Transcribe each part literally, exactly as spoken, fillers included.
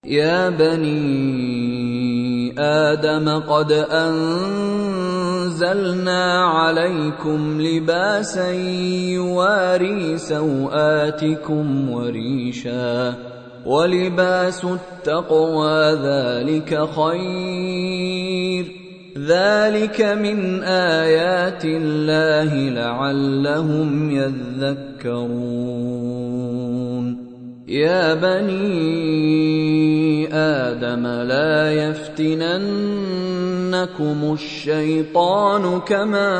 يا بني آدم قد أنزلنا عليكم لباسا يواري سوآتكم وريشا ولباس التقوى ذلك خير ذلك من آيات الله لعلهم يذكرون يا بني آدم لا يفتننكم الشيطان كما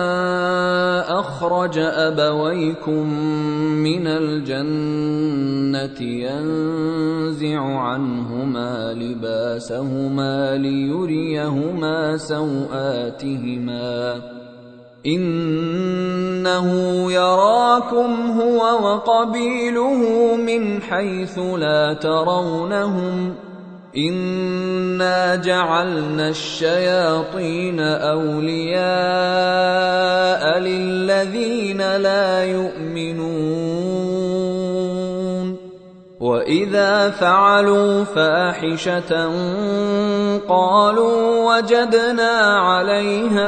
أخرج أبويكم من الجنة ينزع عنهما لباسهما ليريهما سوآتهما إنه يراكم هو وقبيله من حيث لا ترونهم إنا جعلنا الشياطين أولياء للذين لا يؤمنون وإذا فعلوا فاحشة قالوا وجدنا عليها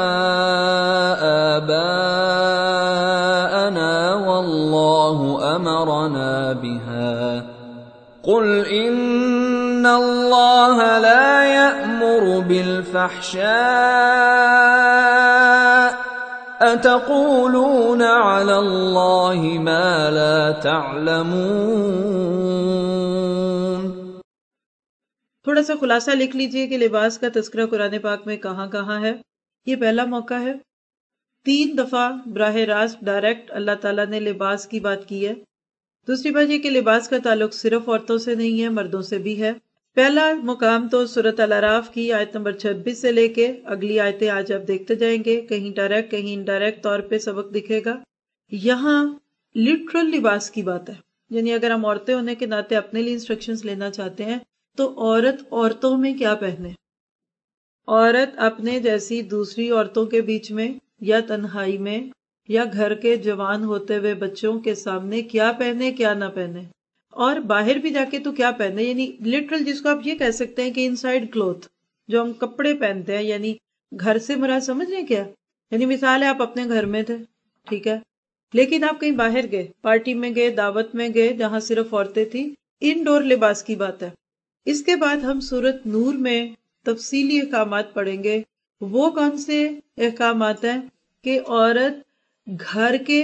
آباءنا والله أمرنا بها قل إن الله لا يأمر بالفحشاء أتقولون على الله ما لا تعلمون۔ تھوڑا سا خلاصہ لکھ لیجئے کہ لباس کا تذکرہ قرآن پاک میں کہاں کہاں ہے۔ یہ پہلا موقع ہے، تین دفعہ براہ راست ڈائریکٹ اللہ تعالیٰ نے لباس کی بات کی ہے۔ دوسری بات یہ کہ لباس کا تعلق صرف عورتوں سے نہیں ہے، مردوں سے بھی ہے۔ پہلا مقام تو سورۃ الاعراف کی آیت نمبر چھبیس سے لے کے اگلی آیتیں آج آپ دیکھتے جائیں گے، کہیں ڈائریکٹ کہیں انڈائریکٹ طور پہ سبق دکھے گا۔ یہاں لٹرل لباس کی بات ہے، یعنی اگر ہم عورتیں ہونے کے ناطے اپنے لیے انسٹرکشنز لینا چاہتے ہیں تو عورت عورتوں میں کیا پہنے، عورت اپنے جیسی دوسری عورتوں کے بیچ میں یا تنہائی میں یا گھر کے جوان ہوتے ہوئے بچوں کے سامنے کیا پہنے کیا نہ پہنے، اور باہر بھی جا کے تو کیا پہنے، یعنی لٹرل جس کو آپ یہ کہہ سکتے ہیں کہ انسائیڈ کلوتھ، جو ہم کپڑے پہنتے ہیں، یعنی گھر سے مراد سمجھ رہے ہیں کیا؟ یعنی مثال ہے آپ اپنے گھر میں تھے، ٹھیک ہے، لیکن آپ کہیں باہر گئے، پارٹی میں گئے، دعوت میں گئے جہاں صرف عورتیں تھیں، انڈور لباس کی بات ہے۔ اس کے بعد ہم سورۃ نور میں تفصیلی احکامات پڑھیں گے۔ وہ کون سے احکامات ہیں کہ عورت گھر کے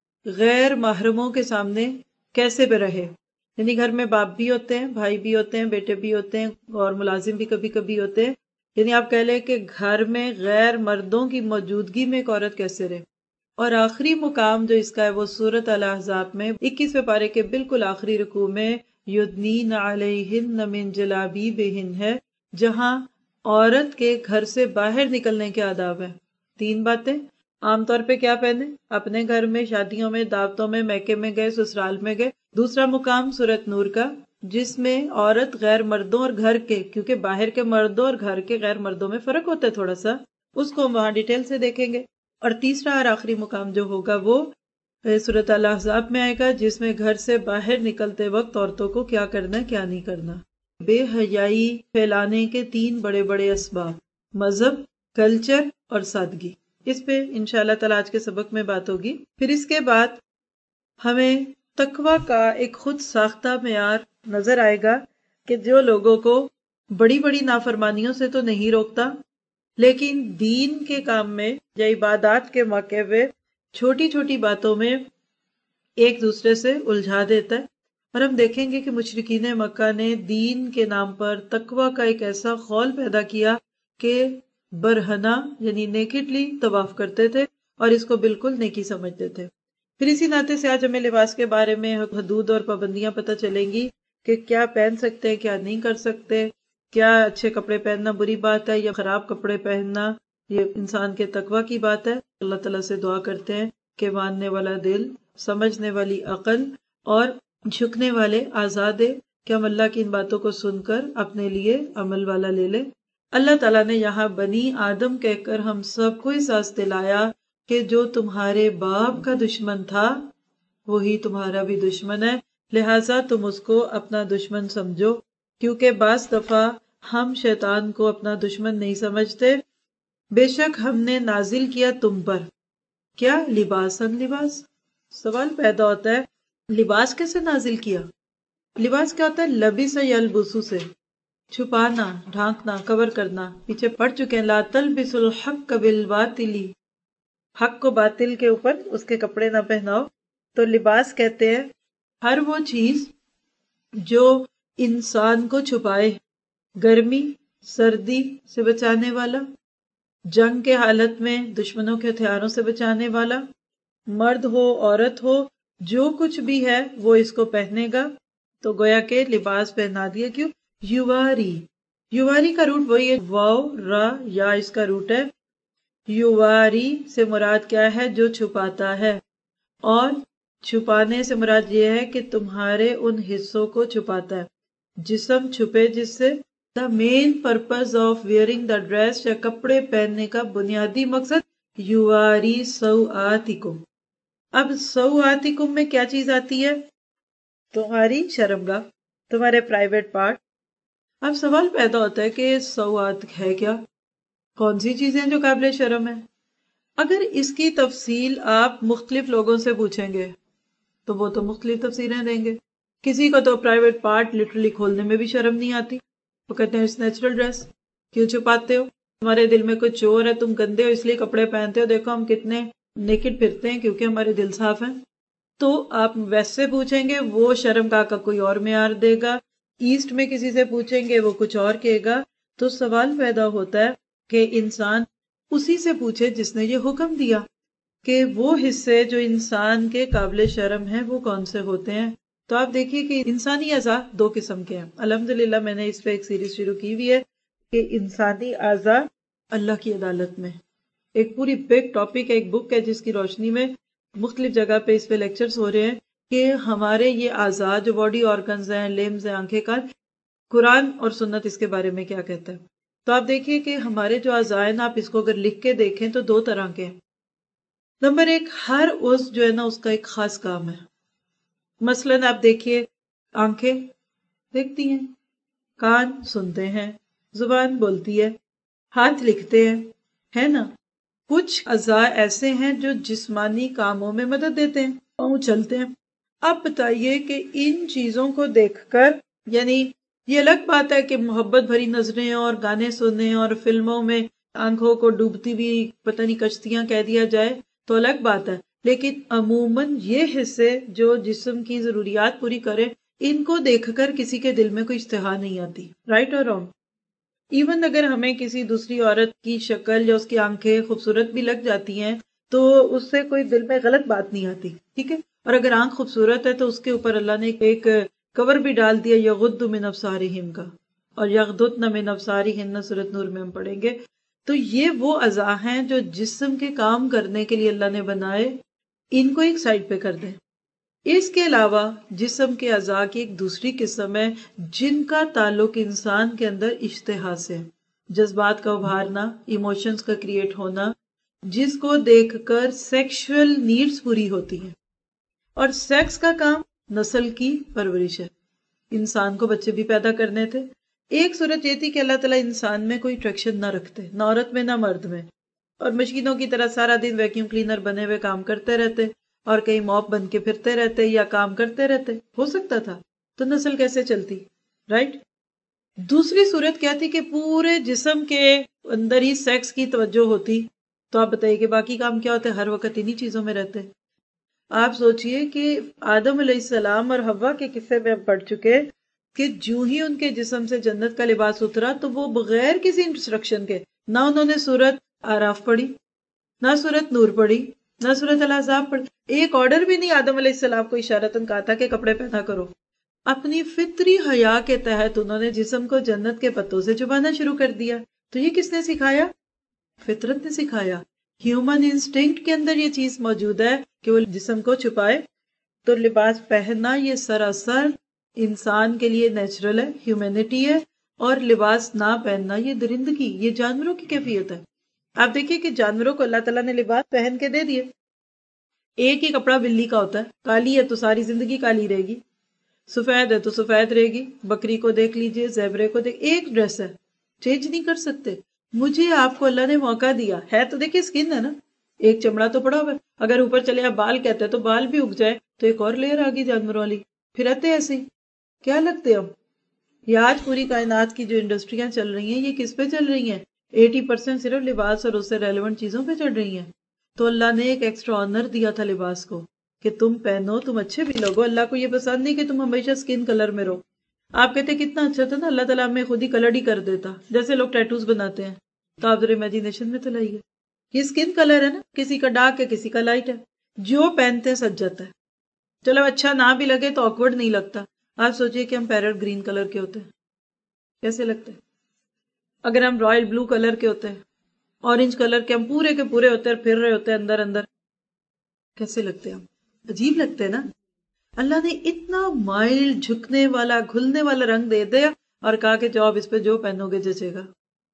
غیر محرموں کے سامنے کیسے بھی رہے، یعنی گھر میں باپ بھی ہوتے ہیں، بھائی بھی ہوتے ہیں، بیٹے بھی ہوتے ہیں اور ملازم بھی کبھی کبھی ہوتے ہیں، یعنی آپ کہہ لیں کہ گھر میں غیر مردوں کی موجودگی میں ایک عورت کیسے رہے۔ اور آخری مقام جو اس کا ہے وہ سورۃ الاحزاب میں اکیسویں پارے کے بالکل آخری رکوع میں یدنین علیہن من جلابیبہن ہے، جہاں عورت کے گھر سے باہر نکلنے کے آداب ہیں۔ تین باتیں، عام طور پہ کیا پہنے، اپنے گھر میں، شادیوں میں، دعوتوں میں، میکے میں گئے، سسرال میں گئے۔ دوسرا مقام سورۃ نور کا جس میں عورت غیر مردوں اور گھر کے، کیونکہ باہر کے مردوں اور گھر کے غیر مردوں میں فرق ہوتا ہے تھوڑا سا، اس کو ہم وہاں ڈیٹیل سے دیکھیں گے۔ اور تیسرا اور آخری مقام جو ہوگا وہ سورۃ الاحزاب میں آئے گا، جس میں گھر سے باہر نکلتے وقت عورتوں کو کیا کرنا ہے کیا نہیں کرنا۔ بے حیائی پھیلانے کے تین بڑے بڑے اسباب، مذہب، کلچر اور سادگی۔ اس پہ انشاءاللہ تعالیٰ آج کے سبق میں بات ہوگی۔ پھر اس کے بعد ہمیں تقوی کا ایک خود ساختہ معیار نظر آئے گا کہ جو لوگوں کو بڑی بڑی نافرمانیوں سے تو نہیں روکتا، لیکن دین کے کام میں یا عبادات کے موقع پہ چھوٹی چھوٹی باتوں میں ایک دوسرے سے الجھا دیتا ہے۔ اور ہم دیکھیں گے کہ مشرکین مکہ نے دین کے نام پر تقوی کا ایک ایسا خول پیدا کیا کہ برہنہ یعنی نیکڈلی طواف کرتے تھے اور اس کو بالکل نیکی سمجھتے تھے۔ پھر اسی ناطے سے آج ہمیں لباس کے بارے میں حدود اور پابندیاں پتہ چلیں گی کہ کیا پہن سکتے ہیں کیا نہیں کر سکتے، کیا اچھے کپڑے پہننا بری بات ہے یا خراب کپڑے پہننا یہ انسان کے تقوی کی بات ہے۔ اللہ تعالیٰ سے دعا کرتے ہیں کہ ماننے والا دل، سمجھنے والی عقل اور جھکنے والے آزاد ہے کہ ہم اللہ کی ان باتوں کو سن کر اپنے لیے عمل والا لے لیں۔ اللہ تعالیٰ نے یہاں بنی آدم کہہ کر ہم سب کو احساس دلایا کہ جو تمہارے باپ کا دشمن تھا وہی تمہارا بھی دشمن ہے، لہٰذا تم اس کو اپنا دشمن سمجھو۔ کیونکہ بعض دفعہ ہم شیطان کو اپنا دشمن نہیں سمجھتے. بے شک ہم نے نازل کیا تم پر کیا لباسن لباس. سوال پیدا ہوتا ہے لباس کیسے نازل کیا؟ لباس کیا ہوتا ہے؟ لبس یلبسو سے چھپانا، ڈھانکنا، کور کرنا. پیچھے پڑھ چکے ہیں لا تلبسوا الحق بالباطل، حق کو باطل کے اوپر اس کے کپڑے نہ پہناؤ. تو لباس کہتے ہیں ہر وہ چیز جو انسان کو چھپائے، گرمی سردی سے بچانے والا، جنگ کے حالت میں دشمنوں کے ہتھیاروں سے بچانے والا، مرد ہو عورت ہو جو کچھ بھی ہے وہ اس کو پہنے گا. تو گویا کہ لباس پہنا دیا. کیوں؟ یواری. یواری کا روٹ وہی ہے واو را یا اس کا روٹ ہے. یواری سے مراد کیا ہے؟ جو چھپاتا ہے. اور چھپانے سے مراد یہ ہے کہ تمہارے ان حصوں کو چھپاتا ہے. جسم چھپے جس سے. The main purpose of wearing the dress یا کپڑے پہننے کا بنیادی مقصد یواری سوآتکم. اب سوآتکم میں کیا چیز آتی ہے؟ تمہاری شرمگاہ، تمہارے پرائیویٹ پارٹ. اب سوال پیدا ہوتا ہے کہ سوآت ہے کیا؟ کون سی چیزیں جو قابل شرم ہے؟ اگر اس کی تفصیل آپ مختلف لوگوں سے پوچھیں گے تو وہ تو مختلف تفسیریں دیں گے. کسی کو تو پرائیویٹ پارٹ لٹرلی کھولنے میں بھی شرم نہیں آتی، وہ کہتے ہیں اٹس نیچرل ڈریس. کیوں چھپاتے ہو؟ تمہارے دل میں کوئی چور ہے، تم گندے ہو اس لیے کپڑے پہنتے ہو. دیکھو ہم کتنے نیکڈ پھرتے ہیں کیونکہ ہمارے دل صاف ہیں. تو آپ ویسے پوچھیں گے وہ شرم کا کا کوئی اور معیار دے گا. ایسٹ میں کسی سے پوچھیں گے وہ کچھ اور کہے گا. تو سوال پیدا ہوتا ہے کہ انسان اسی سے پوچھے جس نے یہ حکم دیا کہ وہ حصے جو انسان کے قابل شرم ہیں وہ کون سے ہوتے ہیں. تو آپ دیکھیے کہ انسانی اعضاء دو قسم کے ہیں. الحمدللہ میں نے اس پہ ایک سیریز شروع کی ہوئی ہے کہ انسانی اعضاء اللہ کی عدالت میں. ایک پوری بگ ٹاپک ہے، ایک بک ہے جس کی روشنی میں مختلف جگہ پہ اس پہ لیکچرز ہو رہے ہیں کہ ہمارے یہ اعضاء جو باڈی آرگنز ہیں، لمز ہیں، آنکھیں کان، قرآن اور سنت اس کے بارے میں کیا کہتا ہے. تو آپ دیکھیے کہ ہمارے جو اعضاء ہیں آپ اس کو اگر لکھ کے دیکھیں تو دو طرح کے ہیں. نمبر ایک، ہر عضو جو ہے نا اس کا ایک خاص کام ہے. مثلاً آپ دیکھیے آنکھیں دیکھتی ہیں، کان سنتے ہیں، زبان بولتی ہے، ہاتھ لکھتے ہیں، ہے نا. کچھ اعضاء ایسے ہیں جو جسمانی کاموں میں مدد دیتے ہیں، پاؤں چلتے ہیں. اب بتائیے کہ ان چیزوں کو دیکھ کر، یعنی یہ الگ بات ہے کہ محبت بھری نظریں اور گانے سنیں اور فلموں میں آنکھوں کو ڈوبتی ہوئی پتہ نہیں کشتیاں کہہ دیا جائے تو الگ بات ہے. لیکن عموماً یہ حصے جو جسم کی ضروریات پوری کرے ان کو دیکھ کر کسی کے دل میں کوئی اشتہا نہیں آتی. رائٹ اور رانگ؟ ایون اگر ہمیں کسی دوسری عورت کی شکل یا اس کی آنکھیں خوبصورت بھی لگ جاتی ہیں تو اس سے کوئی دل میں غلط بات نہیں آتی، ٹھیک ہے. اور اگر آنکھ خوبصورت ہے تو اس کے اوپر اللہ نے ایک کور بھی ڈال دیا یغض من ابصارہم کا، اور یغضضن من ابصارہن سورۃ نور میں ہم پڑھیں گے. تو یہ وہ اعضاء ہیں جو جسم کے کام کرنے کے لیے اللہ نے بنائے، ان کو ایک سائڈ پہ کر دیں. اس کے علاوہ جسم کے اعضاء کی ایک دوسری قسم ہے جن کا تعلق انسان کے اندر اشتہا سے، جذبات کا ابھارنا، ایموشنز کا کریٹ ہونا، جس کو دیکھ کر سیکشول نیڈز پوری ہوتی ہیں. اور سیکس کا کام نسل کی پرورش ہے. انسان کو بچے بھی پیدا کرنے تھے. ایک صورت یہ تھی کہ اللہ تعالیٰ انسان میں کوئی اٹریکشن نہ رکھتے، نہ عورت میں نہ مرد میں، اور مشینوں کی طرح سارا دن ویکیوم کلینر بنے ہوئے کام کرتے رہتے اور کہیں موپ بن کے پھرتے رہتے یا کام کرتے رہتے. ہو سکتا تھا تو نسل کیسے چلتی؟ رائٹ. دوسری صورت کیا تھی کہ پورے جسم کے اندر ہی سیکس کی توجہ ہوتی. تو آپ بتائیے کہ باقی کام کیا ہوتے؟ ہر وقت انہی چیزوں میں رہتے. آپ سوچئے کہ آدم علیہ السلام اور حوا کے قصے میں ہم پڑھ چکے کہ جو ہی ان کے جسم سے جنت کا لباس اترا تو وہ بغیر کسی انسٹرکشن کے، نہ انہوں نے سورت آراف پڑھی، نہ سورت نور پڑھی، نہ سورت الاحزاب پڑھی. ایک آرڈر بھی نہیں آدم علیہ السلام کو اشارتاً کہا تھا کہ کپڑے پہنا کرو. اپنی فطری حیا کے تحت انہوں نے جسم کو جنت کے پتوں سے چھپانا شروع کر دیا. تو یہ کس نے سکھایا؟ فطرت نے سکھایا. ہیومن انسٹنکٹ کے اندر یہ چیز موجود ہے کہ وہ جسم کو چھپائے. تو لباس پہننا یہ سراسر انسان کے لیے نیچرل ہے، ہیومینٹی ہے. اور لباس نہ پہننا یہ درندگی، یہ جانوروں کی کیفیت ہے. آپ دیکھیے کہ جانوروں کو اللہ تعالیٰ نے لباس پہن کے دے دیے. ایک ہی کپڑا بلی کا ہوتا ہے، کالی ہے تو ساری زندگی کالی رہے گی. سفید ہے تو سفید رہے گی، بکری کو دیکھ لیجئے، زیبرے کو دیکھ، ایک ڈریس ہے، چینج نہیں کر سکتے۔ مجھے آپ کو اللہ نے موقع دیا ہے، تو دیکھیں اسکن ہے نا، ایک چمڑا تو پڑا ہوا ہے، اگر اوپر چلے آپ بال کہتے ہیں تو بال بھی اگ جائے تو ایک اور لیئر آگی جانوروں والی، پھر آتے ایسے ہی کیا لگتے ہم۔ یہ آج پوری کائنات کی جو انڈسٹریاں چل رہی ہیں یہ کس پہ چل رہی ہیں؟ ایٹی پرسینٹ صرف لباس اور اس سے ریلیونٹ چیزوں پہ چل رہی ہیں۔ تو اللہ نے ایک ایکسٹرا آنر دیا تھا لباس کو کہ تم پہنو، تم اچھے بھی لوگو۔ اللہ کو یہ پسند نہیں کہ تم ہمیشہ سکن کلر میں رہو۔ آپ کہتے کتنا اچھا تھا نا، اللہ تعالیٰ ہمیں خود ہی کلر ہی کر دیتا، جیسے لوگ ٹیٹوز بناتے ہیں۔ تو آپ ذرا امیجنیشن میں تو لائیے، یہ سکن کلر ہے نا، کسی کا ڈارک ہے کسی کا لائٹ ہے، جو پہنتے سج جاتا ہے۔ چلو اچھا نہ بھی لگے تو آکورڈ نہیں لگتا۔ آپ سوچئے کہ ہم پیرٹ گرین کلر کے ہوتے ہیں، کیسے لگتے ہیں؟ اگر ہم رائل بلو کلر کے ہوتے ہیں، اورنج کلر کے، ہم پورے کے پورے ہوتے ہیں، پھر رہے ہوتے ہیں اندر اندر، کیسے لگتے ہیں ہم؟ عجیب لگتے ہیں نا۔ اللہ نے اتنا مائل، جھکنے والا، گھلنے والا رنگ دے دیا اور کہا کہ جاؤ اس پہ جو پہنو گے جچے گا۔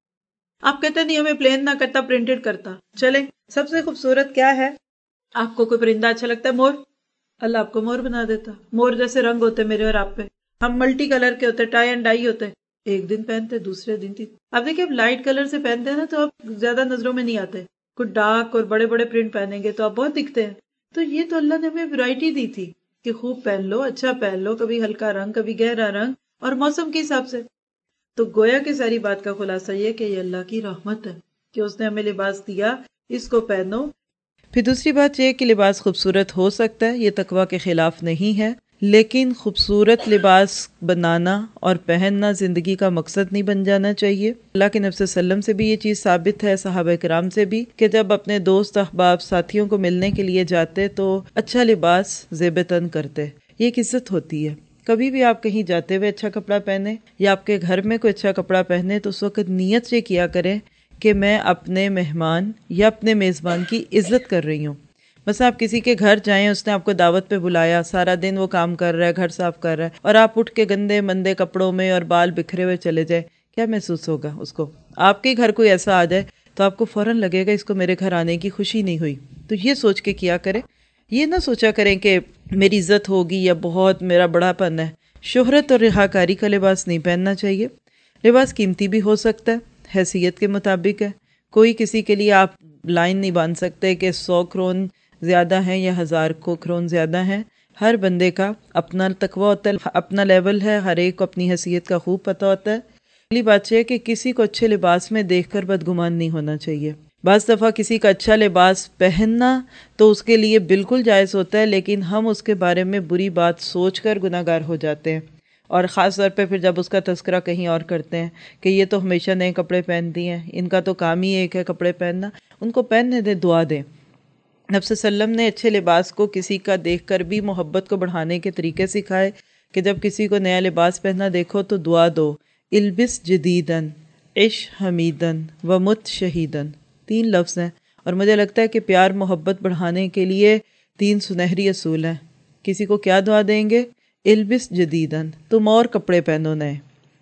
آپ کہتے نہیں ہمیں پلین نہ کرتا، پرنٹڈ کرتا۔ چلیں، سب سے خوبصورت کیا ہے؟ آپ کو کوئی پرندہ اچھا لگتا ہے؟ مور، اللہ آپ کو مور بنا دیتا۔ مور جیسے رنگ ہوتے میرے اور آپ پہ، ہم ملٹی کلر کے ہوتے، ٹائی اینڈ ڈائی ہوتے، ایک دن پہنتے دوسرے دن تھی۔ اب دیکھیں اب لائٹ کلر سے پہنتے ہیں نا تو آپ زیادہ نظروں میں نہیں آتے، کچھ ڈارک اور بڑے بڑے پرنٹ پہنیں گے تو آپ بہت دکھتے ہیں۔ تو یہ تو اللہ نے ہمیں ورائٹی دی تھی کہ خوب پہن لو، اچھا پہن لو، کبھی ہلکا رنگ، کبھی گہرا رنگ، اور موسم کے حساب سے۔ تو گویا کہ ساری بات کا خلاصہ یہ کہ یہ اللہ کی رحمت ہے کہ اس نے ہمیں لباس دیا، اس کو پہنو۔ پھر دوسری بات یہ کہ لباس خوبصورت ہو سکتا ہے، یہ تقویٰ کے خلاف نہیں ہے، لیکن خوبصورت لباس بنانا اور پہننا زندگی کا مقصد نہیں بن جانا چاہیے۔ اللہ کے نبی صلی اللہ علیہ وسلم سے بھی یہ چیز ثابت ہے، صحابہ کرام سے بھی، کہ جب اپنے دوست احباب ساتھیوں کو ملنے کے لیے جاتے تو اچھا لباس زیب تن کرتے، یہ ایک عزت ہوتی ہے۔ کبھی بھی آپ کہیں جاتے ہوئے اچھا کپڑا پہنے یا آپ کے گھر میں کوئی اچھا کپڑا پہنے تو اس وقت نیت سے کیا کریں کہ میں اپنے مہمان یا اپنے میزبان کی عزت کر رہی ہوں۔ بس آپ کسی کے گھر جائیں، اس نے آپ کو دعوت پہ بلایا، سارا دن وہ کام کر رہا ہے، گھر صاف کر رہا ہے، اور آپ اٹھ کے گندے مندے کپڑوں میں اور بال بکھرے ہوئے چلے جائیں، کیا محسوس ہوگا اس کو؟ آپ کے گھر کوئی ایسا آ جائے تو آپ کو فوراً لگے گا اس کو میرے گھر آنے کی خوشی نہیں ہوئی۔ تو یہ سوچ کے کیا کریں، یہ نہ سوچا کریں کہ میری عزت ہوگی یا بہت میرا بڑا پن ہے۔ شہرت اور رہاکاری کا لباس نہیں پہننا چاہیے۔ لباس قیمتی بھی ہو سکتا ہے، حیثیت کے مطابق ہے۔ کوئی کسی کے لیے آپ لائن نہیں باندھ سکتے کہ سو کرون زیادہ ہیں یا ہزار کو کرون زیادہ ہیں۔ ہر بندے کا اپنا تقویٰ ہوتا ہے، اپنا لیول ہے، ہر ایک کو اپنی حیثیت کا خوب پتہ ہوتا ہے۔ پہلی بات یہ ہے کہ کسی کو اچھے لباس میں دیکھ کر بدگمان نہیں ہونا چاہیے۔ بعض دفعہ کسی کا اچھا لباس پہننا تو اس کے لیے بالکل جائز ہوتا ہے، لیکن ہم اس کے بارے میں بری بات سوچ کر گناہ گار ہو جاتے ہیں، اور خاص طور پہ پھر جب اس کا تذکرہ کہیں اور کرتے ہیں کہ یہ تو ہمیشہ نئے کپڑے پہنتی ہیں، ان کا تو کام ہی ایک ہے کپڑے پہننا۔ ان کو پہننے دیں، دعا دیں۔ نبی صلی اللہ علیہ وسلم نے اچھے لباس کو کسی کا دیکھ کر بھی محبت کو بڑھانے کے طریقے سکھائے کہ جب کسی کو نیا لباس پہنا دیکھو تو دعا دو، البس جدیدن عش حمیدن ومت شہیدن، تین لفظ ہیں، اور مجھے لگتا ہے کہ پیار محبت بڑھانے کے لیے تین سنہری اصول ہیں۔ کسی کو کیا دعا دیں گے؟ البس جدیدن، تم اور کپڑے پہنو نئے،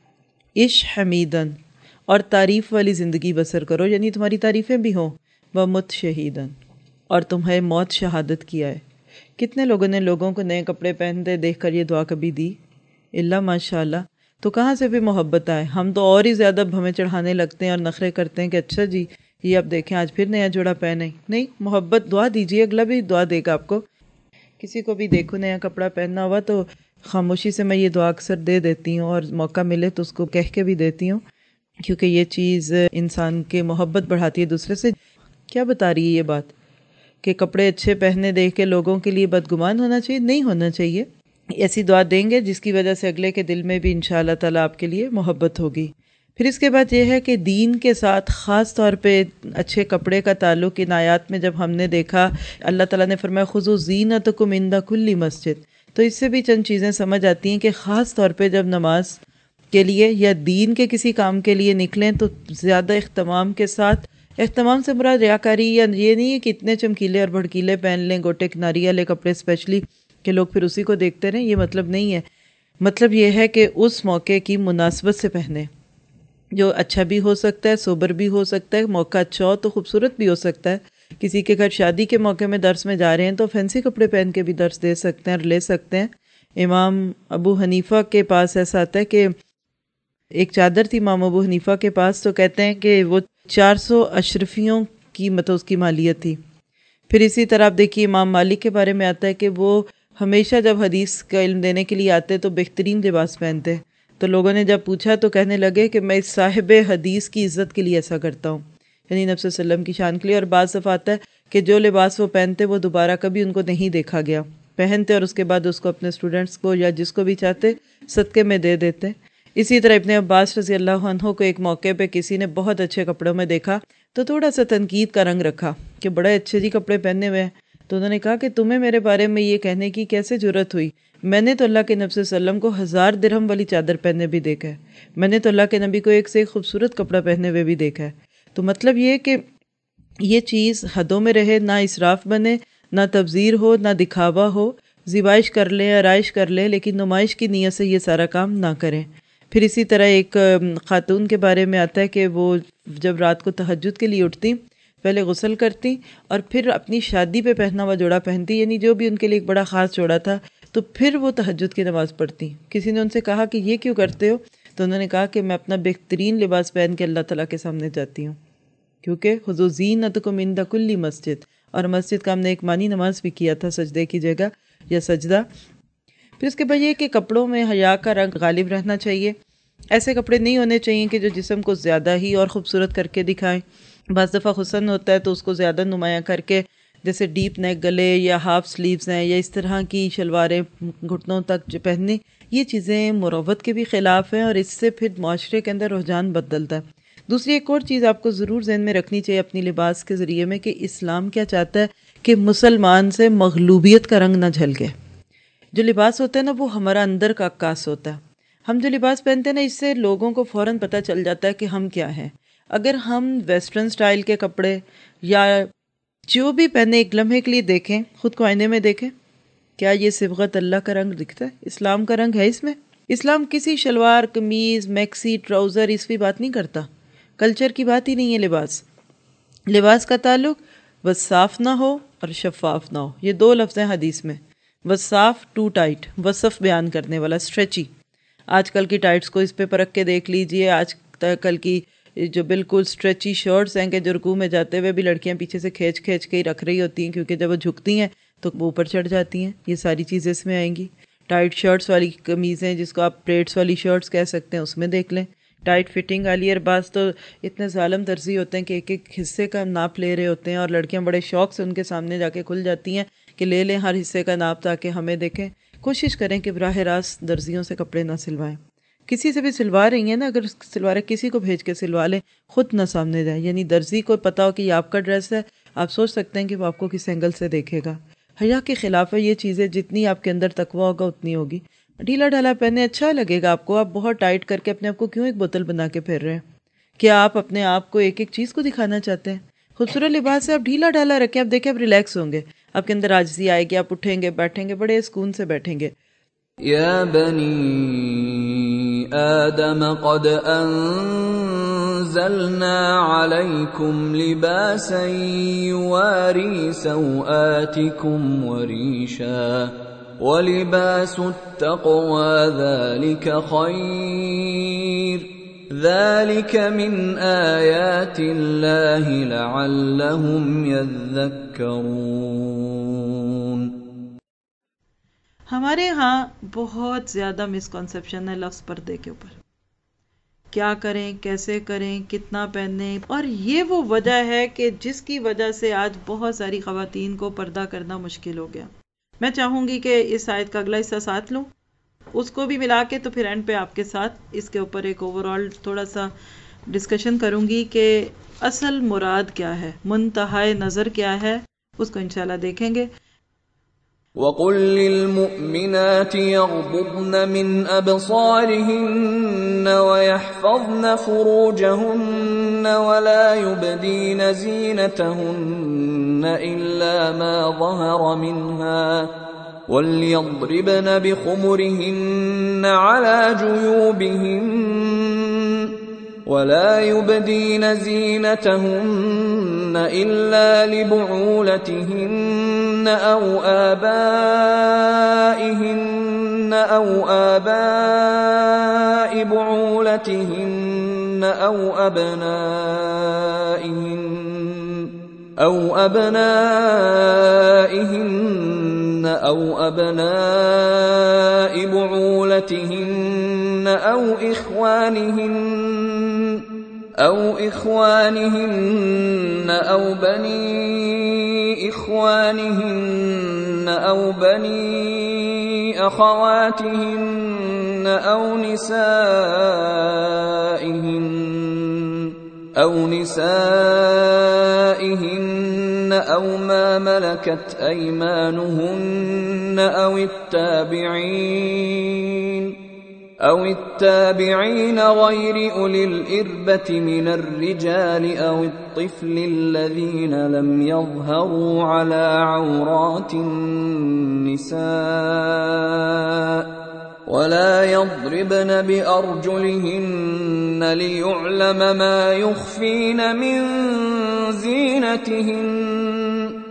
عش حمیدن، اور تعریف والی زندگی بسر کرو، یعنی تمہاری تعریفیں بھی ہوں، ومت شہیدن، اور تمہیں موت شہادت کیا ہے۔ کتنے لوگوں نے لوگوں کو نئے کپڑے پہنتے دیکھ کر یہ دعا کبھی دی؟ اللہ ماشاءاللہ، تو کہاں سے بھی محبت آئے؟ ہم تو اور ہی زیادہ بھویں چڑھانے لگتے ہیں اور نخرے کرتے ہیں کہ اچھا جی یہ اب دیکھیں آج پھر نیا جوڑا پہنے۔ نہیں، محبت دعا دیجیے، اگلا بھی دعا دے گا آپ کو۔ کسی کو بھی دیکھو نیا کپڑا پہننا ہوا تو خاموشی سے میں یہ دعا اکثر دے دیتی ہوں، اور موقع ملے تو اس کو کہہ کے بھی دیتی ہوں، کیونکہ یہ چیز انسان کے محبت بڑھاتی ہے دوسرے سے۔ کیا بتا رہی ہے یہ بات کہ کپڑے اچھے پہنے دیکھ کے لوگوں کے لیے بدگمان ہونا چاہیے؟ نہیں ہونا چاہیے۔ ایسی دعا دیں گے جس کی وجہ سے اگلے کے دل میں بھی انشاءاللہ تعالیٰ آپ کے لیے محبت ہوگی۔ پھر اس کے بعد یہ ہے کہ دین کے ساتھ خاص طور پہ اچھے کپڑے کا تعلق ان آیات میں جب ہم نے دیکھا، اللہ تعالیٰ نے فرمایا خذوا زینتکم عند کل مسجد، تو اس سے بھی چند چیزیں سمجھ آتی ہیں کہ خاص طور پہ جب نماز کے لیے یا دین کے کسی کام کے لیے نکلیں تو زیادہ اہتمام کے ساتھ، اہتمام سے مراد ریاکاری یا یہ نہیں ہے کہ اتنے چمکیلے اور بھڑکیلے پہن لیں، گوٹے کناری والے کپڑے اسپیشلی، کہ لوگ پھر اسی کو دیکھتے رہیں، یہ مطلب نہیں ہے۔ مطلب یہ ہے کہ اس موقع کی مناسبت سے پہنے، جو اچھا بھی ہو سکتا ہے، سوبر بھی ہو سکتا ہے، موقع اچھا ہو تو خوبصورت بھی ہو سکتا ہے۔ کسی کے گھر شادی کے موقع میں درس میں جا رہے ہیں تو فینسی کپڑے پہن کے بھی درس دے سکتے ہیں اور لے سکتے ہیں، امام ابو حنیفہ کے پاس ایسا آتا ہے کہ ایک چادر تھی امام ابو حنیفہ کے پاس، تو کہتے ہیں کہ وہ چار سو اشرفیوں کی مطلب اس کی مالیت تھی۔ پھر اسی طرح آپ دیکھیے امام مالک کے بارے میں آتا ہے کہ وہ ہمیشہ جب حدیث کا علم دینے کے لیے آتے تو بہترین لباس پہنتے، تو لوگوں نے جب پوچھا تو کہنے لگے کہ میں اس صاحب حدیث کی عزت کے لیے ایسا کرتا ہوں، یعنی نبی صلی اللہ علیہ وسلم کی شان کے لیے۔ اور بعض دفعہ آتا ہے کہ جو لباس وہ پہنتے وہ دوبارہ کبھی ان کو نہیں دیکھا گیا، پہنتے اور اس کے بعد اس کو اپنے اسٹوڈنٹس کو یا جس کو بھی چاہتے صدقے میں دے دیتے۔ اسی طرح ابن عباس رضی اللہ عنہ کو ایک موقع پہ کسی نے بہت اچھے کپڑوں میں دیکھا تو تھوڑا سا تنقید کا رنگ رکھا کہ بڑے اچھے جی کپڑے پہنے ہوئے ہیں، تو انہوں نے کہا کہ تمہیں میرے بارے میں یہ کہنے کی کیسے جرت ہوئی؟ میں نے تو اللہ کے نبی صلی اللہ علیہ وسلم کو ہزار درہم والی چادر پہنے بھی دیکھا ہے، میں نے تو اللہ کے نبی کو ایک سے ایک خوبصورت کپڑا پہنے ہوئے بھی دیکھا ہے۔ تو مطلب یہ کہ یہ چیز حدوں میں رہے، نہ اسراف بنے، نہ تبذیر ہو، نہ دکھاوا ہو، زیبائش کر لیں، آرائش کر لیں، لیکن نمائش کی نیت سے یہ سارا کام نہ کریں۔ پھر اسی طرح ایک خاتون کے بارے میں آتا ہے کہ وہ جب رات کو تہجد کے لیے اٹھتی پہلے غسل کرتی اور پھر اپنی شادی پہ پہنا ہوا جوڑا پہنتی، یعنی جو بھی ان کے لیے ایک بڑا خاص جوڑا تھا، تو پھر وہ تہجد کی نماز پڑھتی۔ کسی نے ان سے کہا کہ یہ کیوں کرتے ہو؟ تو انہوں نے کہا کہ میں اپنا بہترین لباس پہن کے اللہ تعالیٰ کے سامنے جاتی ہوں، کیونکہ خُذُوا زِینَتَکُم عِندَ کُلِّ مسجد، اور مسجد کا ہم نے ایک معنی نماز بھی کیا تھا، سجدے کی جگہ یا سجدہ۔ پھر اس کے بعد یہ کہ کپڑوں میں حیا کا رنگ غالب رہنا چاہیے، ایسے کپڑے نہیں ہونے چاہیے کہ جو جسم کو زیادہ ہی اور خوبصورت کر کے دکھائیں۔ بعض دفعہ حسن ہوتا ہے تو اس کو زیادہ نمایاں کر کے، جیسے ڈیپ نیک گلے یا ہاف سلیوز ہیں یا اس طرح کی شلواریں گھٹنوں تک جو پہننے، یہ چیزیں مروت کے بھی خلاف ہیں اور اس سے پھر معاشرے کے اندر رجحان بدلتا ہے۔ دوسری ایک اور چیز آپ کو ضرور ذہن میں رکھنی چاہیے اپنی لباس کے ذریعے میں کہ اسلام کیا چاہتا ہے کہ مسلمان سے مغلوبیت کا رنگ نہ جھلکے۔ جو لباس ہوتا ہے نا وہ ہمارا اندر کا عکاس ہوتا ہے، ہم جو لباس پہنتے ہیں نا اس سے لوگوں کو فوراً پتہ چل جاتا ہے کہ ہم کیا ہیں۔ اگر ہم ویسٹرن سٹائل کے کپڑے یا جو بھی پہنے ایک لمحے کے لیے دیکھیں، خود کو آئینے میں دیکھیں، کیا یہ صبغت اللہ کا رنگ دکھتا ہے؟ اسلام کا رنگ ہے اس میں؟ اسلام کسی شلوار، قمیض، میکسی، ٹراؤزر اس کی بات نہیں کرتا، کلچر کی بات ہی نہیں ہے۔ لباس لباس کا تعلق بس صاف نہ ہو اور شفاف نہ ہو، یہ دو لفظ ہیں حدیث میں، بس صاف ٹو ٹائٹ، وصف بیان کرنے والا، اسٹریچی۔ آج کل کی ٹائٹس کو اس پہ پرکھ کے دیکھ لیجئے، آج کل کی جو بالکل اسٹریچی شرٹس ہیں کہ جو رکوع میں جاتے ہوئے بھی لڑکیاں پیچھے سے کھینچ کھینچ کے ہی رکھ رہی ہوتی ہیں، کیونکہ جب وہ جھکتی ہیں تو وہ اوپر چڑھ جاتی ہیں۔ یہ ساری چیزیں اس میں آئیں گی۔ ٹائٹ شرٹس والی قمیضیں جس کو آپ پلیٹس والی شرٹس کہہ سکتے ہیں، اس میں دیکھ لیں ٹائٹ فٹنگ والی۔ اور بعض تو اتنے ظالم درزی ہوتے ہیں کہ ایک ایک حصے کا ناپ لے رہے ہوتے ہیں اور لڑکیاں بڑے شوق سے ان کے سامنے جا کے کھل جاتی ہیں کہ لے لیں ہر حصے کا ناپ تاکہ ہمیں دیکھیں۔ کوشش کریں کہ براہ راست درزیوں سے کپڑے نہ سلوائیں، کسی سے بھی سلوا رہی ہیں نا، اگر سلوا رہے کسی کو بھیج کے سلوا لیں، خود نہ سامنے جائیں۔ یعنی درزی کو پتا ہو کہ یہ آپ کا ڈریس ہے، آپ سوچ سکتے ہیں کہ وہ آپ کو کس اینگل سے دیکھے گا۔ حیا کے خلاف ہے یہ چیزیں، جتنی آپ کے اندر تقویٰ ہوگا اتنی ہوگی۔ ڈھیلا ڈھالا پہنے اچھا لگے گا آپ کو، آپ بہت ٹائٹ کر کے اپنے آپ کو کیوں ایک بوتل بنا کے پھر رہے ہیں؟ کیا آپ اپنے آپ کو ایک ایک چیز کو دکھانا چاہتے ہیں؟ خوبصورت لباس سے آپ ڈھیلا ڈھالا رکھیں، آپ دیکھیں آپ ریلیکس ہوں گے، آپ کے اندر عاجزی آئے گی، آپ اٹھیں گے بیٹھیں گے بڑے سکون سے بیٹھیں گے۔ یا بنی آدم قد انزلنا علیکم لباسا یواری سوآتکم وریشا ولباس التقوى ذلك خیر ذلك من آیات اللہ لعلهم یذکرون۔ ہمارے ہاں بہت زیادہ مسکنسیپشن ہے لفظ پردے کے اوپر، کیا کریں، کیسے کریں، کتنا پہنیں، اور یہ وہ وجہ ہے کہ جس کی وجہ سے آج بہت ساری خواتین کو پردہ کرنا مشکل ہو گیا۔ میں چاہوں گی کہ اس آیت کا اگلا حصہ ساتھ لوں، اس کو بھی ملا کے، تو پھر اینڈ پہ آپ کے ساتھ اس کے اوپر ایک اوور آل تھوڑا سا ڈسکشن کروں گی کہ اصل مراد کیا ہے، منتہائے نظر کیا ہے، اس کو انشاءاللہ دیکھیں گے۔ وَقُل لِّلْمُؤْمِنَاتِ يَغْضُضْنَ مِنْ أَبْصَارِهِنَّ وَيَحْفَظْنَ فُرُوجَهُنَّ وَلَا يُبْدِينَ زِينَتَهُنَّ إِلَّا مَا ظَهَرَ مِنْهَا وَلْيَضْرِبْنَ بِخُمُرِهِنَّ عَلَى جُيُوبِهِنَّ وَلَا يُبْدِينَ زِينَتَهُنَّ إِلَّا لِبُعُولَتِهِنَّ أَوْ آبَائِهِنَّ أو آباء بعولتهن أو أبنائهن أو أبنائهن أو أبناء بعولتهن أو إخوانهن أو إخوانهن أو بني إخوانهن أو بني أخواتهن أو نسائهن أو نسائهن أو ما ملكت أيمانهن أو التابعين أو التابعين غير أولي الإربة من الرجال أو الطفل الذين لم يظهروا على عورات النساء ولا يضربن بأرجلهن ليعلم ما يخفين من زينتهن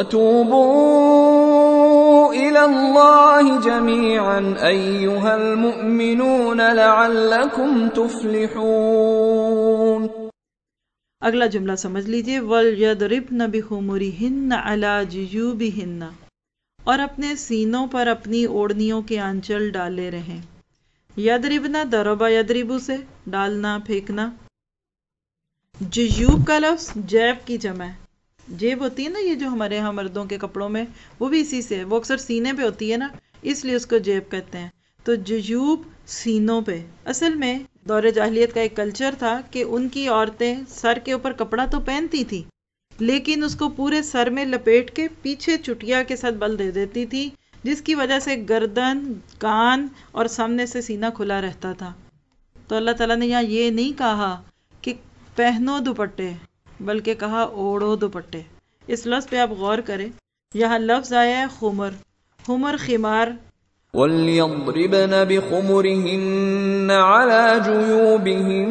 وتوبوا إلى الله جميعا أيها المؤمنون لعلكم تفلحون. اگلا جملہ سمجھ لیجئے وَلْيَضْرِبْنَ بِخُمُرِهِنَّ عَلَى جُيُوبِهِنَّ، اور اپنے سینوں پر اپنی اوڑھنیوں کے آنچل ڈالے رہیں. یدربنا ضربا یدربو سے ڈالنا پھینکنا. جیوب کا لفظ جیب کی جمع ہے. جیب ہوتی ہے نا یہ جو ہمارے ہاں مردوں کے کپڑوں میں، وہ بھی اسی سے ہے، وہ اکثر سینے پہ ہوتی ہے نا، اس لیے اس کو جیب کہتے ہیں. تو جیوب سینوں پہ. اصل میں دور جاہلیت کا ایک کلچر تھا کہ ان کی عورتیں سر کے اوپر کپڑا تو پہنتی تھی لیکن اس کو پورے سر میں لپیٹ کے پیچھے چٹیا کے ساتھ بل دے دیتی تھی، جس کی وجہ سے گردن، کان اور سامنے سے سینہ کھلا رہتا تھا. تو اللہ تعالیٰ نے یہاں یہ نہیں کہا کہ پہنو دوپٹے، بلکہ کہا اوڑھو دوپٹے. اس لفظ پہ آپ غور کریں. یہاں لفظ آیا ہے خمر. خمر خمار. وَلْيَضْرِبْنَ بِخُمُرِهِنَّ عَلَى جُيُوبِهِنَّ.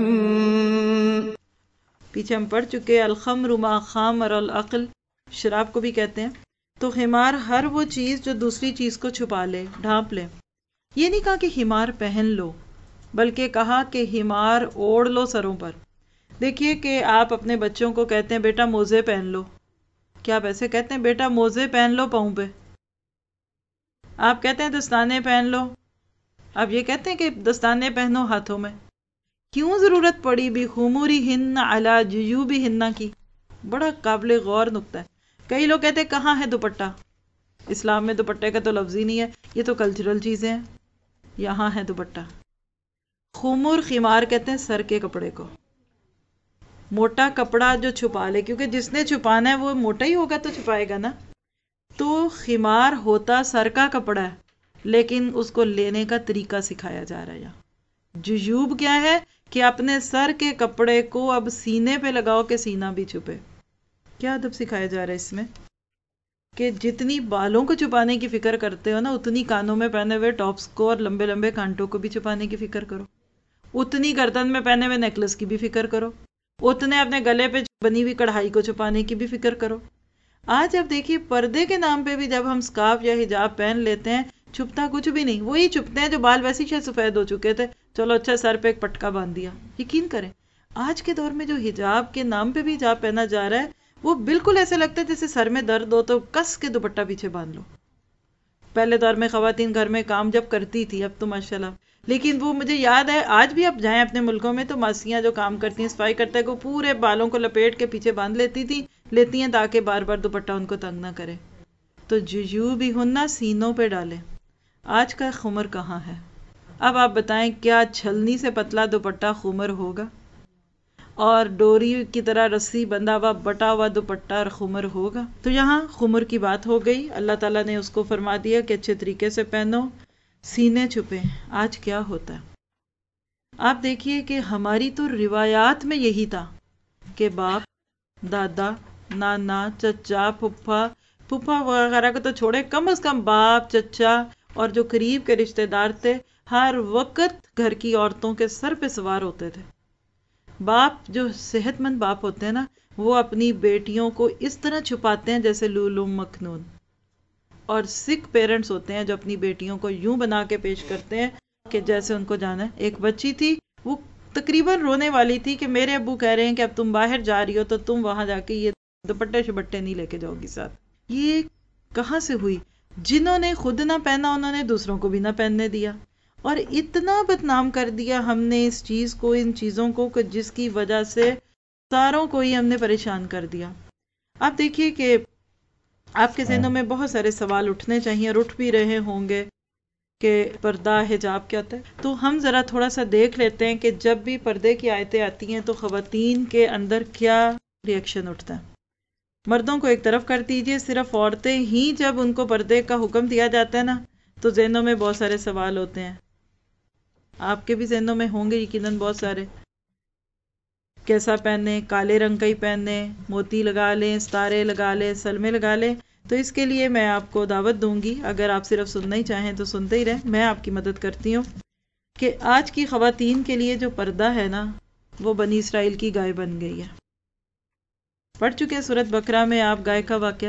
پیچھے ہم پڑھ چکے الخمر ما خامر العقل، شراب کو بھی کہتے ہیں. تو خمار ہر وہ چیز جو دوسری چیز کو چھپا لے، ڈھانپ لے. یہ نہیں کہا کہ خمار پہن لو، بلکہ کہا کہ خمار اوڑھ لو سروں پر. دیکھیے کہ آپ اپنے بچوں کو کہتے ہیں بیٹا موزے پہن لو. کیا آپ ایسے کہتے ہیں بیٹا موزے پہن لو پاؤں پہ؟ آپ کہتے ہیں دستانے پہن لو. آپ یہ کہتے ہیں کہ دستانے پہنو ہاتھوں میں. کیوں ضرورت پڑی بھی خمورہن علی جیوبہن کی؟ بڑا قابل غور نکتہ ہے. کئی لوگ کہتے ہیں کہاں ہے دوپٹہ؟ اسلام میں دوپٹے کا تو لفظ ہی نہیں ہے، یہ تو کلچرل چیزیں ہیں. یہاں ہے دوپٹہ. خمور خمار کہتے ہیں سر کے کپڑے کو. موٹا کپڑا جو چھپا لے، کیونکہ جس نے چھپانا ہے وہ موٹا ہی ہوگا تو چھپائے گا نا. تو خمار ہوتا سر کا کپڑا ہے لیکن اس کو لینے کا طریقہ سکھایا جا رہا ہے. جیوب کیا ہے کہ اپنے سر کے کپڑے کو اب سینے پہ لگاؤ کہ سینہ بھی چھپے. کیا ادب سکھایا جا رہا ہے اس میں کہ جتنی بالوں کو چھپانے کی فکر کرتے ہو نا، اتنی کانوں میں پہنے ہوئے ٹاپس کو اور لمبے لمبے کانٹوں کو بھی چھپانے کی فکر کرو. اتنی گردن میں پہنے ہوئے نیکلس کی بھی فکر کرو. اتنے اپنے گلے پہ بنی ہوئی کڑھائی کو چھپانے کی بھی فکر کرو. آج اب دیکھیے پردے کے نام پہ بھی جب ہم سکارف یا حجاب پہن لیتے ہیں، چھپتا کچھ بھی نہیں. وہی چھپتے ہیں جو بال ویسے ہی سفید ہو چکے تھے، چلو اچھا سر پہ ایک پٹکا باندھ دیا. یقین کریں آج کے دور میں جو حجاب کے نام پہ بھی حجاب پہنا جا رہا ہے وہ بالکل ایسے لگتا ہے جیسے سر میں درد ہو تو کس کے دوپٹہ پیچھے باندھ لو. پہلے دور میں خواتین گھر میں کام جب کرتی تھی، اب تو ماشاءاللہ. لیکن وہ مجھے یاد ہے آج بھی آپ جائیں اپنے ملکوں میں تو ماسیاں جو کام کرتی ہیں، صفائی کرتے ہیں، کو پورے بالوں کو لپیٹ کے پیچھے باندھ لیتی تھی لیتی ہیں تاکہ بار بار دوپٹہ ان کو تنگ نہ کرے. تو جیوبہن سینوں پہ ڈالے. آج کا خمر کہاں ہے؟ اب آپ بتائیں کیا چھلنی سے پتلا دوپٹہ خمر ہوگا؟ اور ڈوری کی طرح رسی بندھا ہوا بٹا ہوا دوپٹہ اور خمر ہوگا؟ تو یہاں خمر کی بات ہو گئی. اللہ تعالیٰ نے اس کو فرما دیا کہ اچھے طریقے سے پہنو، سینے چھپے. آج کیا ہوتا ہے آپ دیکھیے کہ ہماری تو روایات میں یہی تھا کہ باپ، دادا، نانا، چچا، پھپھا پھپھا وغیرہ کو تو چھوڑے، کم از کم باپ، چچا اور جو قریب کے رشتے دار تھے ہر وقت گھر کی عورتوں کے سر پہ سوار ہوتے تھے. باپ جو صحت مند باپ ہوتے ہیں نا، وہ اپنی بیٹیوں کو اس طرح چھپاتے ہیں جیسے لولو مکنون. اور سکھ پیرنٹس ہوتے ہیں جو اپنی بیٹیوں کو یوں بنا کے پیش کرتے ہیں کہ جیسے ان کو جانا ہے. ایک بچی تھی وہ تقریباً رونے والی تھی کہ میرے ابو کہہ رہے ہیں کہ اب تم باہر جا رہی ہو تو تم وہاں جا کے یہ دوپٹے شپٹے نہیں لے کے جاؤ گی ساتھ. یہ کہاں سے ہوئی؟ جنہوں نے خود نہ پہنا انہوں نے دوسروں کو بھی نہ پہننے دیا اور اتنا بدنام کر دیا ہم نے اس چیز کو، ان چیزوں کو، کہ جس کی وجہ سے ساروں کو ہی ہم نے پریشان کر دیا. آپ دیکھیے کہ آپ کے ذہنوں میں بہت سارے سوال اٹھنے چاہیے اور اٹھ بھی رہے ہوں گے کہ پردہ حجاب کیا ہوتا ہے. تو ہم ذرا تھوڑا سا دیکھ لیتے ہیں کہ جب بھی پردے کی آیتیں آتی ہیں تو خواتین کے اندر کیا ری ایکشن اٹھتا ہے. مردوں کو ایک طرف کر دیجئے، صرف عورتیں ہی جب ان کو پردے کا حکم دیا جاتا ہے نا تو ذہنوں میں بہت سارے سوال ہوتے ہیں. آپ کے بھی ذہنوں میں ہوں گے یقیناً بہت سارے. کیسا پہنے؟ کالے رنگ کا ہی پہنے، موتی لگا لیں، ستارے لگا لیں، سلمے لگا لیں. تو اس کے لیے میں آپ کو دعوت دوں گی، اگر آپ صرف سننا ہی چاہیں تو سنتے ہی رہیں، میں آپ کی مدد کرتی ہوں کہ آج کی خواتین کے لیے جو پردہ ہے نا وہ بنی اسرائیل کی گائے بن گئی ہے. پڑھ چکے سورۃ بقرہ میں آپ گائے کا واقعہ.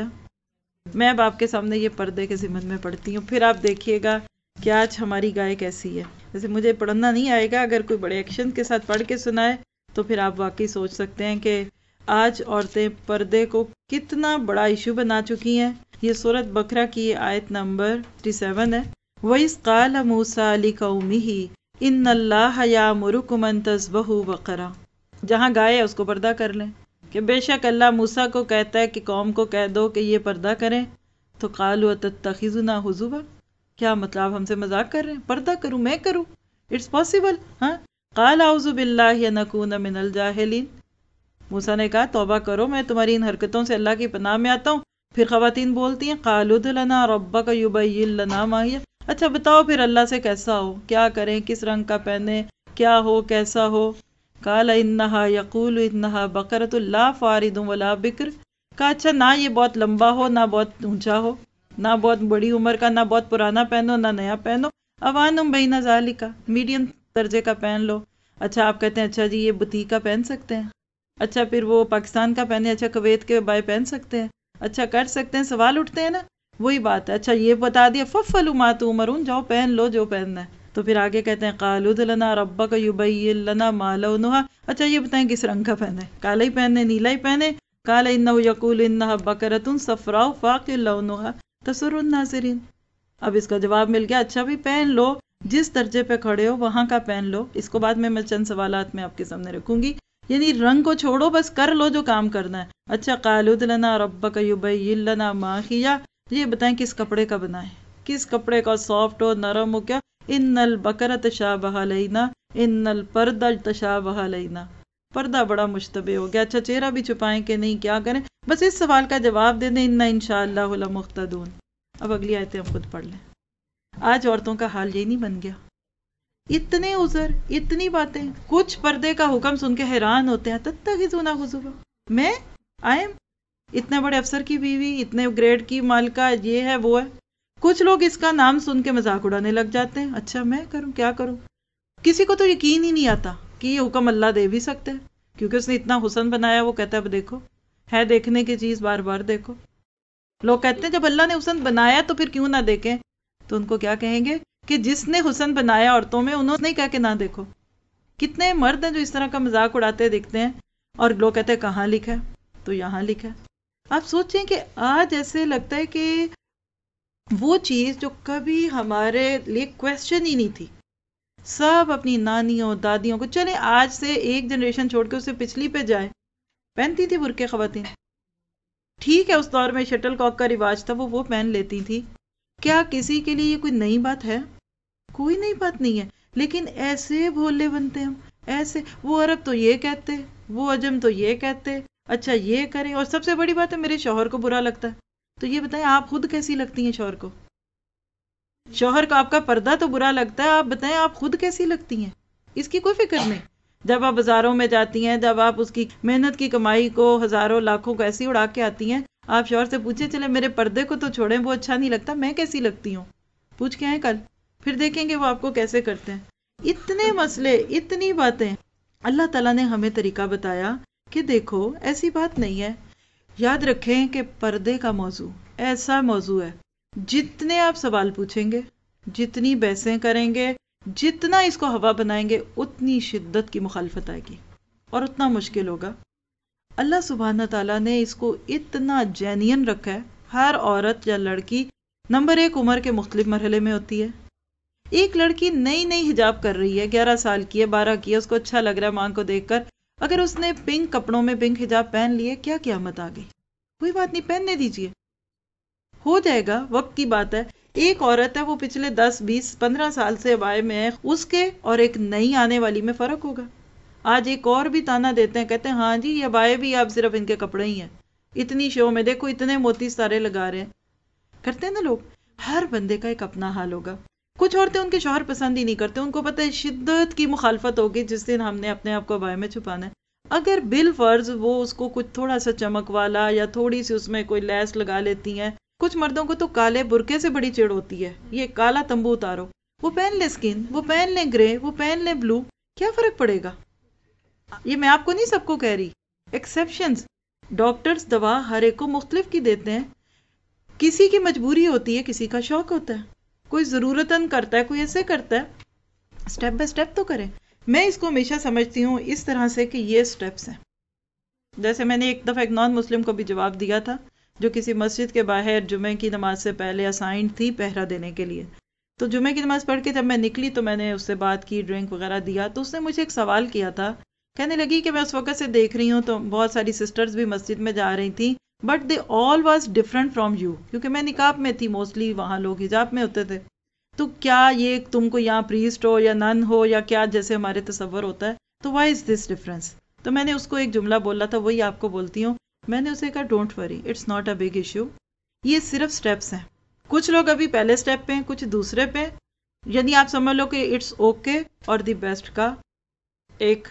میں اب آپ کے سامنے یہ پردے کے ضمن میں پڑھتی ہوں، پھر آپ دیکھیے گا کہ آج ہماری گائے کیسی ہے. جیسے مجھے پڑھنا نہیں آئے گا، اگر کوئی بڑے ایکشن کے ساتھ پڑھ کے سنائے تو پھر آپ واقعی سوچ سکتے ہیں کہ آج عورتیں پردے کو کتنا بڑا ایشو بنا چکی ہیں. یہ سورۃ بقرہ کی آیت نمبر سیون ہے. وَإِذْ قَالَ مُوسَىٰ لِقَوْمِهِ إِنَّ اللَّهَ يَأْمُرُكُمْ أَن تَذْبَحُوا بَقَرَةً. جہاں گائے ہے اس کو پردہ کر لیں، کہ بے شک اللہ موسیٰ کو کہتا ہے کہ قوم کو کہہ دو کہ یہ پردہ کریں. تو قَالُوا أَتَتَّخِذُنَا هُزُوًا، کیا مطلب ہم سے مذاق کر رہے ہیں؟ پردہ کروں، میں کروں، اٹس پاسبل. ہاں قَالَ أَعُوذُ بِاللَّهِ أَنْ أَكُونَ مِنَ الْجَاهِلِينَ. موسیٰ نے کہا توبہ کرو، میں تمہاری ان حرکتوں سے اللہ کی پناہ میں آتا ہوں. پھر خواتین بولتی ہیں قَالُوا ادْعُ لَنَا رَبَّكَ يُبَيِّن لَنَا مَا هِيَ. اچھا بتاؤ پھر اللہ سے کیسا ہو، کیا کریں، کس رنگ کا پہنے، کیا ہو، کیسا ہو. قَالَ إِنَّهَا يَقُولُ إِنَّهَا بَقَرَةٌ لَا فَارِضٌ وَلَا بِكْرٌ. کہا اچھا نہ یہ بہت لمبا ہو، نہ بہت اونچا ہو، نہ بہت بڑی عمر کا، نہ بہت پرانا پہنو، نہ نیا پہنو. اوانم بین ذالک، میڈیم درجے کا پہن لو. اچھا آپ کہتے ہیں اچھا جی یہ بوتیک کا پہن سکتے ہیں، اچھا پھر وہ پاکستان کا پہنے، اچھا کویت کے بائے پہن سکتے ہیں، اچھا کر سکتے ہیں. سوال اٹھتے ہیں نا، وہی بات ہے. اچھا یہ بتا دیا فَفْعَلُوا مَا تُؤْمَرُونَ، جاؤ پہن لو جو پہننا ہے. تو پھر آگے کہتے ہیں قَالُوا ادْعُ لَنَا رَبَّكَ يُبَيِّن لَنَا مَا لَوْنُهَا. اچھا یہ بتائیں کس رنگ کا پہنے، کالا ہی پہنے، نیلا ہی پہنے. قَالَ إِنَّهُ يَقُولُ إِنَّهَا بَقَرَةٌ صَفْرَاءُ فَاقِعٌ لَوْنُهَا تَسُرُّ النَّاظِرِينَ. اب اس کا جواب مل گیا. اچھا بھی پہن لو، جس درجے پہ کھڑے ہو وہاں کا پہن لو. اس کو بعد میں میں چند سوالات میں آپ کے سامنے رکھوں گی. یعنی رنگ کو چھوڑو، بس کر لو جو کام کرنا ہے. اچھا قَالُوا ادْعُ لَنَا رَبَّكَ يُبَيِّن لَنَا مَا هِيَ. یہ بتائیں کس کپڑے کا بنا ہے، کس کپڑے کا، سافٹ ہو، نرم ہو، کیا. ان البقرۃ تشابہ علینا ان الپرد تشابہ علینا. پردہ بڑا مشتبہ ہو گیا. اچھا چہرہ بھی چھپائیں کہ نہیں، کیا کریں، بس اس سوال کا جواب دے دیں انا انشاءاللہ لمہتدون. اب اگلی آیتیں ہم خود پڑھ لیں. آج عورتوں کا حال یہ نہیں بن گیا؟ اتنے عذر، اتنی باتیں، کچھ پردے کا حکم سن کے حیران ہوتے ہیں. تتخذون حضوا، میں آئی ایم اتنے بڑے افسر کی بیوی، اتنے گریڈ کی مالکہ، یہ ہے وہ ہے. کچھ لوگ اس کا نام سن کے مذاق اڑانے لگ جاتے ہیں. اچھا میں کروں، کیا کروں. کسی کو تو یقین ہی نہیں آتا کہ یہ حکم اللہ دے بھی سکتے ہیں، کیونکہ اس نے اتنا حسن بنایا. وہ کہتا ہے اب دیکھو، ہے دیکھنے کی چیز، بار بار دیکھو. لوگ کہتے ہیں جب اللہ نے حسن بنایا تو پھر کیوں نہ دیکھیں. تو ان کو کیا کہیں گے کہ جس نے حسن بنایا عورتوں میں انہوں نے کہا کہ نہ دیکھو. کتنے مرد ہیں جو اس طرح کا مذاق اڑاتے دکھتے ہیں اور لوگ کہتے ہیں کہاں لکھا ہے، تو یہاں لکھا ہے. آپ سوچیں کہ آج ایسے لگتا ہے کہ وہ چیز جو کبھی ہمارے لیے کویسچن ہی نہیں تھی، سب اپنی نانیوں دادیوں کو، چلیں آج سے ایک جنریشن چھوڑ کے اسے پچھلی پہ جائیں، پہنتی تھی برقع خواتین. ٹھیک ہے اس دور میں شٹل کاک کا رواج تھا، وہ وہ پہن لیتی تھی. کیا کسی کے لیے یہ کوئی نئی بات ہے؟ کوئی نئی بات نہیں ہے. لیکن ایسے بھولے بنتے ہم، ایسے وہ عرب تو یہ کہتے، وہ عجم تو یہ کہتے، اچھا یہ کریں. اور سب سے بڑی بات ہے میرے شوہر کو برا لگتا ہے. تو یہ بتائیں آپ خود کیسی لگتی ہیں شوہر کو؟ شوہر کو آپ کا پردہ تو برا لگتا ہے، آپ بتائیں آپ خود کیسی لگتی ہیں؟ اس کی کوئی فکر نہیں. جب آپ بازاروں میں جاتی ہیں، جب آپ اس کی محنت کی کمائی کو ہزاروں لاکھوں کو ایسی اڑا کے آتی ہیں، آپ شوہر سے پوچھیں چلے میرے پردے کو تو چھوڑیں، وہ اچھا نہیں لگتا، میں کیسی لگتی ہوں، پوچھ کے آئیں کل، پھر دیکھیں گے وہ آپ کو کیسے کرتے ہیں. اتنے مسئلے، اتنی باتیں. اللہ تعالیٰ نے ہمیں طریقہ بتایا کہ دیکھو ایسی بات نہیں ہے. یاد رکھیں کہ پردے کا موضوع ایسا موضوع ہے جتنے آپ سوال پوچھیں گے، جتنی بحثیں کریں گے، جتنا اس کو ہوا بنائیں گے، اتنی شدت کی مخالفت آئے گی اور اتنا مشکل ہوگا۔ اللہ سبحانہ تعالیٰ نے اس کو اتنا جینین رکھا ہے۔ ہر عورت یا لڑکی نمبر ایک عمر کے مختلف مرحلے میں ہوتی ہے۔ ایک لڑکی نئی نئی حجاب کر رہی ہے، گیارہ سال کی ہے، بارہ کی ہے، اس کو اچھا لگ رہا ہے ماں کو دیکھ کر، اگر اس نے پنک کپڑوں میں پنک حجاب پہن لیے، کیا قیامت آ گئی؟ کوئی بات نہیں، پہننے دیجیے، ہو جائے گا، وقت کی بات ہے۔ ایک عورت ہے، وہ پچھلے دس بیس پندرہ سال سے ابائے میں ہے، اس کے اور ایک نئی آنے والی میں فرق ہوگا۔ آج ایک اور بھی تانا دیتے ہیں، کہتے ہیں ہاں جی یہ ابائے بھی اب صرف ان کے کپڑے ہی ہیں، اتنی شو میں دیکھو اتنے موتی ستارے لگا رہے ہیں، کرتے ہیں نا لوگ۔ ہر بندے کا ایک اپنا حال ہوگا۔ کچھ عورتیں ان کے شوہر پسند ہی نہیں کرتے، ان کو پتہ ہے شدت کی مخالفت ہوگی جس دن ہم نے اپنے آپ کو ابائے میں چھپانا ہے۔ اگر بالفرض وہ اس کو کچھ تھوڑا سا چمک والا یا تھوڑی سی اس میں کوئی لیس لگا لیتی ہیں، کچھ مردوں کو تو کالے برقعے سے بڑی چڑ ہوتی ہے، یہ کالا تمبو اتارو، وہ پہن لے سکن، وہ پہن لے گرے، وہ پہن لے بلو، کیا فرق پڑے گا؟ یہ میں آپ کو نہیں سب کو کہہ رہی، ایکسیپشنز۔ ڈاکٹرز دوا ہر ایک کو مختلف کی دیتے ہیں، کسی کی مجبوری ہوتی ہے، کسی کا شوق ہوتا ہے، کوئی ضرورتاً کرتا ہے، کوئی ایسے کرتا ہے۔ سٹیپ بائی سٹیپ تو کریں۔ میں اس کو ہمیشہ سمجھتی ہوں اس طرح سے کہ یہ سٹیپس ہیں۔ جیسے میں نے ایک دفعہ ایک نان مسلم کو بھی جواب دیا تھا، جو کسی مسجد کے باہر جمعے کی نماز سے پہلے اسائنڈ تھی پہرا دینے کے لیے۔ تو جمعے کی نماز پڑھ کے جب میں نکلی تو میں نے اس سے بات کی، ڈرنک وغیرہ دیا، تو اس نے مجھے ایک سوال کیا تھا، کہنے لگی کہ میں اس وقت سے دیکھ رہی ہوں تو بہت ساری سسٹرز بھی مسجد میں جا رہی تھیں، but they all was different from you, کیونکہ میں نقاب میں تھی، موسٹلی وہاں لوگ حجاب میں ہوتے تھے، تو کیا یہ تم کو یہاں پریسٹ ہو یا نن ہو یا کیا جیسے ہمارے تصور ہوتا ہے، تو وائی از دس ڈفرنس؟ تو میں نے اس کو ایک جملہ بولا تھا، وہی آپ کو بولتی ہوں، میں نے اسے کہا don't worry, it's not a big issue, یہ صرف سٹیپس ہیں۔ کچھ لوگ ابھی پہلے سٹیپ پہ ہیں، کچھ دوسرے پہ، یعنی آپ سمجھ لو کہ اٹس اوکے اور دی بیسٹ کا ایک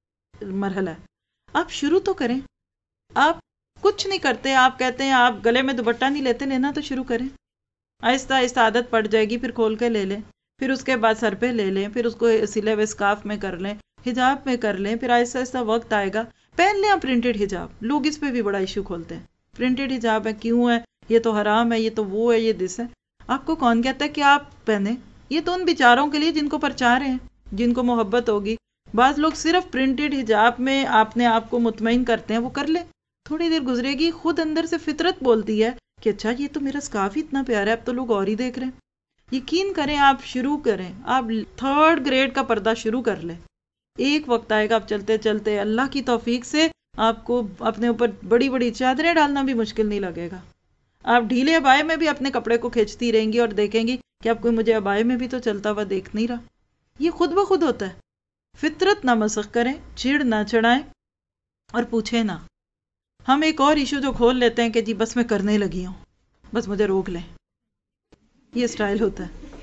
مرحلہ ہے۔ آپ شروع تو کریں، آپ کچھ نہیں کرتے، آپ کہتے ہیں آپ گلے میں دوپٹہ نہیں لیتے، لینا تو شروع کریں، آہستہ آہستہ عادت پڑ جائے گی، پھر کھول کے لے لیں، پھر اس کے بعد سر پہ لے لیں، پھر اس کو سلے ہوئے اسکارف میں کر لیں، حجاب میں کر لیں، پھر آہستہ آہستہ وقت آئے گا پہن لیں آپ پرنٹڈ حجاب۔ لوگ اس پہ بھی بڑا ایشو کھولتے ہیں، پرنٹڈ حجاب ہے، کیوں ہے، یہ تو حرام ہے، یہ تو وہ ہے، یہ دس ہے۔ آپ کو کون کہتا ہے کہ آپ پہنیں؟ یہ تو ان بیچاروں کے لیے جن کو پرچار ہیں، جن کو محبت ہوگی۔ بعض لوگ صرف پرنٹڈ حجاب میں اپنے آپ کو مطمئن کرتے ہیں، وہ کر لیں، تھوڑی دیر گزرے گی، خود اندر سے فطرت بولتی ہے کہ اچھا یہ تو میرا اسکارف ہی اتنا پیارا ہے، اب تو لوگ اور ہی دیکھ رہے ہیں۔ یقین کریں، آپ شروع کریں، آپ تھرڈ گریڈ کا پردہ شروع کر لیں، ایک وقت آئے گا آپ چلتے چلتے اللہ کی توفیق سے آپ کو اپنے اوپر بڑی بڑی چادریں ڈالنا بھی مشکل نہیں لگے گا۔ آپ ڈھیلے ابائے میں بھی اپنے کپڑے کو کھینچتی رہیں گی اور دیکھیں گی کہ اب کوئی مجھے ابائے میں بھی تو چلتا ہوا دیکھ نہیں رہا۔ یہ خود بخود ہوتا ہے۔ فطرت نہ مسخ کریں، چڑ نہ چڑھائیں اور پوچھیں نہ۔ ہم ایک اور ایشو جو کھول لیتے ہیں کہ جی بس میں کرنے لگی ہوں، بس مجھے روک لیں، یہ سٹائل ہوتا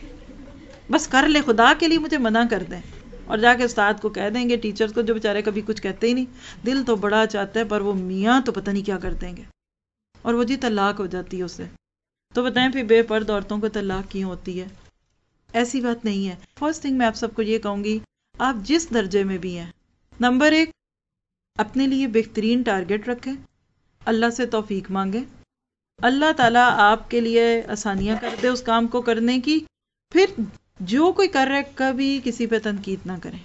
ہے، بس کر لے، خدا کے لیے مجھے منع کر دیں، اور جا کے استاد کو کہہ دیں گے، ٹیچرز کو جو بیچارے کبھی کچھ کہتے ہی نہیں، دل تو بڑا چاہتا ہے پر وہ میاں تو پتہ نہیں کیا کر دیں گے، اور وہ جی طلاق ہو جاتی ہے اس سے۔ تو بتائیں پھر بے پرد عورتوں کو طلاق کیوں ہوتی ہے؟ ایسی بات نہیں ہے۔ فرسٹ تھنگ میں آپ سب کو یہ کہوں گی، آپ جس درجے میں بھی ہیں، نمبر ایک، اپنے لیے بہترین ٹارگٹ رکھیں، اللہ سے توفیق مانگیں، اللہ تعالیٰ آپ کے لیے آسانیاں کر دے اس کام کو کرنے کی۔ پھر جو کوئی کر رہا ہے کبھی کسی پہ تنقید نہ کریں۔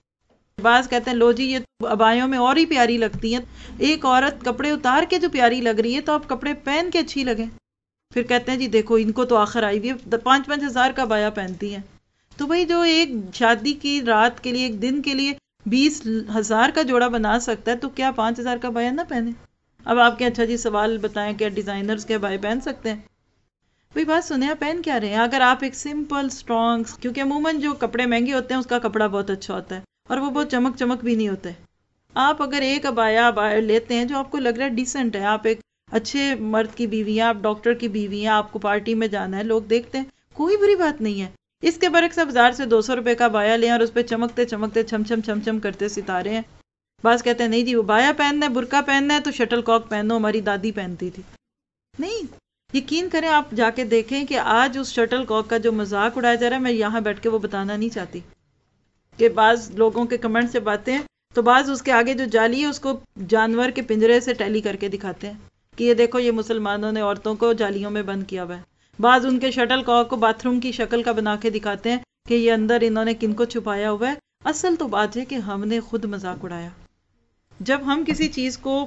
بعض کہتے ہیں لو جی یہ ابایوں میں اور ہی پیاری لگتی ہیں، ایک عورت کپڑے اتار کے جو پیاری لگ رہی ہے تو آپ کپڑے پہن کے اچھی لگیں۔ پھر کہتے ہیں جی دیکھو ان کو تو آخر آئی ہوئی ہے، پانچ پانچ ہزار کا بایا پہنتی ہیں، تو بھائی جو ایک شادی کی رات کے لیے، ایک دن کے لیے بیس ہزار کا جوڑا بنا سکتا ہے، تو کیا پانچ ہزار کا بایا نہ پہنے؟ اب آپ کے اچھا جی سوال بتائیں کہ ڈیزائنرز کے بائے پہن سکتے ہیں؟ بھئی بات سنیں، آپ پہن کیا رہے ہیں؟ اگر آپ ایک سمپل سٹرونگ، کیونکہ عموماً جو کپڑے مہنگے ہوتے ہیں اس کا کپڑا بہت اچھا ہوتا ہے اور وہ بہت چمک چمک بھی نہیں ہوتے۔ آپ اگر ایک ابایا ابایا لیتے ہیں جو آپ کو لگ رہا ہے ڈیسنٹ ہے، آپ ایک اچھے مرد کی بیوی ہیں، آپ ڈاکٹر کی بیوی ہیں، آپ کو پارٹی میں جانا ہے، لوگ دیکھتے ہیں، کوئی بری بات نہیں ہے۔ اس کے برعکس آپ بازار سے دو سو روپے کا بایا لیں اور اس پہ چمکتے چمکتے چھم چھم چھم چھم کرتے ستارے ہیں۔ بعض کہتے ہیں نہیں جی وہ بایا پہننا ہے، برقع پہننا ہے تو شٹل کاک پہنو، ہماری دادی پہنتی تھی۔ نہیں، یقین کریں، آپ جا کے دیکھیں کہ آج اس شٹل کاک کا جو مذاق اڑایا جا رہا ہے، میں یہاں بیٹھ کے وہ بتانا نہیں چاہتی کہ بعض لوگوں کے کمنٹ سے باتیں ہیں، تو بعض اس کے آگے جو جالی ہے اس کو جانور کے پنجرے سے ٹیلی کر کے دکھاتے ہیں کہ یہ دیکھو یہ مسلمانوں نے عورتوں کو جالیوں میں بند کیا ہوا ہے۔ بعض ان کے شٹل کاک کو باتھ روم کی شکل کا بنا کے دکھاتے ہیں کہ یہ اندر انہوں نے کن کو چھپایا ہوا ہے. اصل تو بات ہے کہ ہم نے خود مذاق اڑایا. جب ہم کسی چیز کو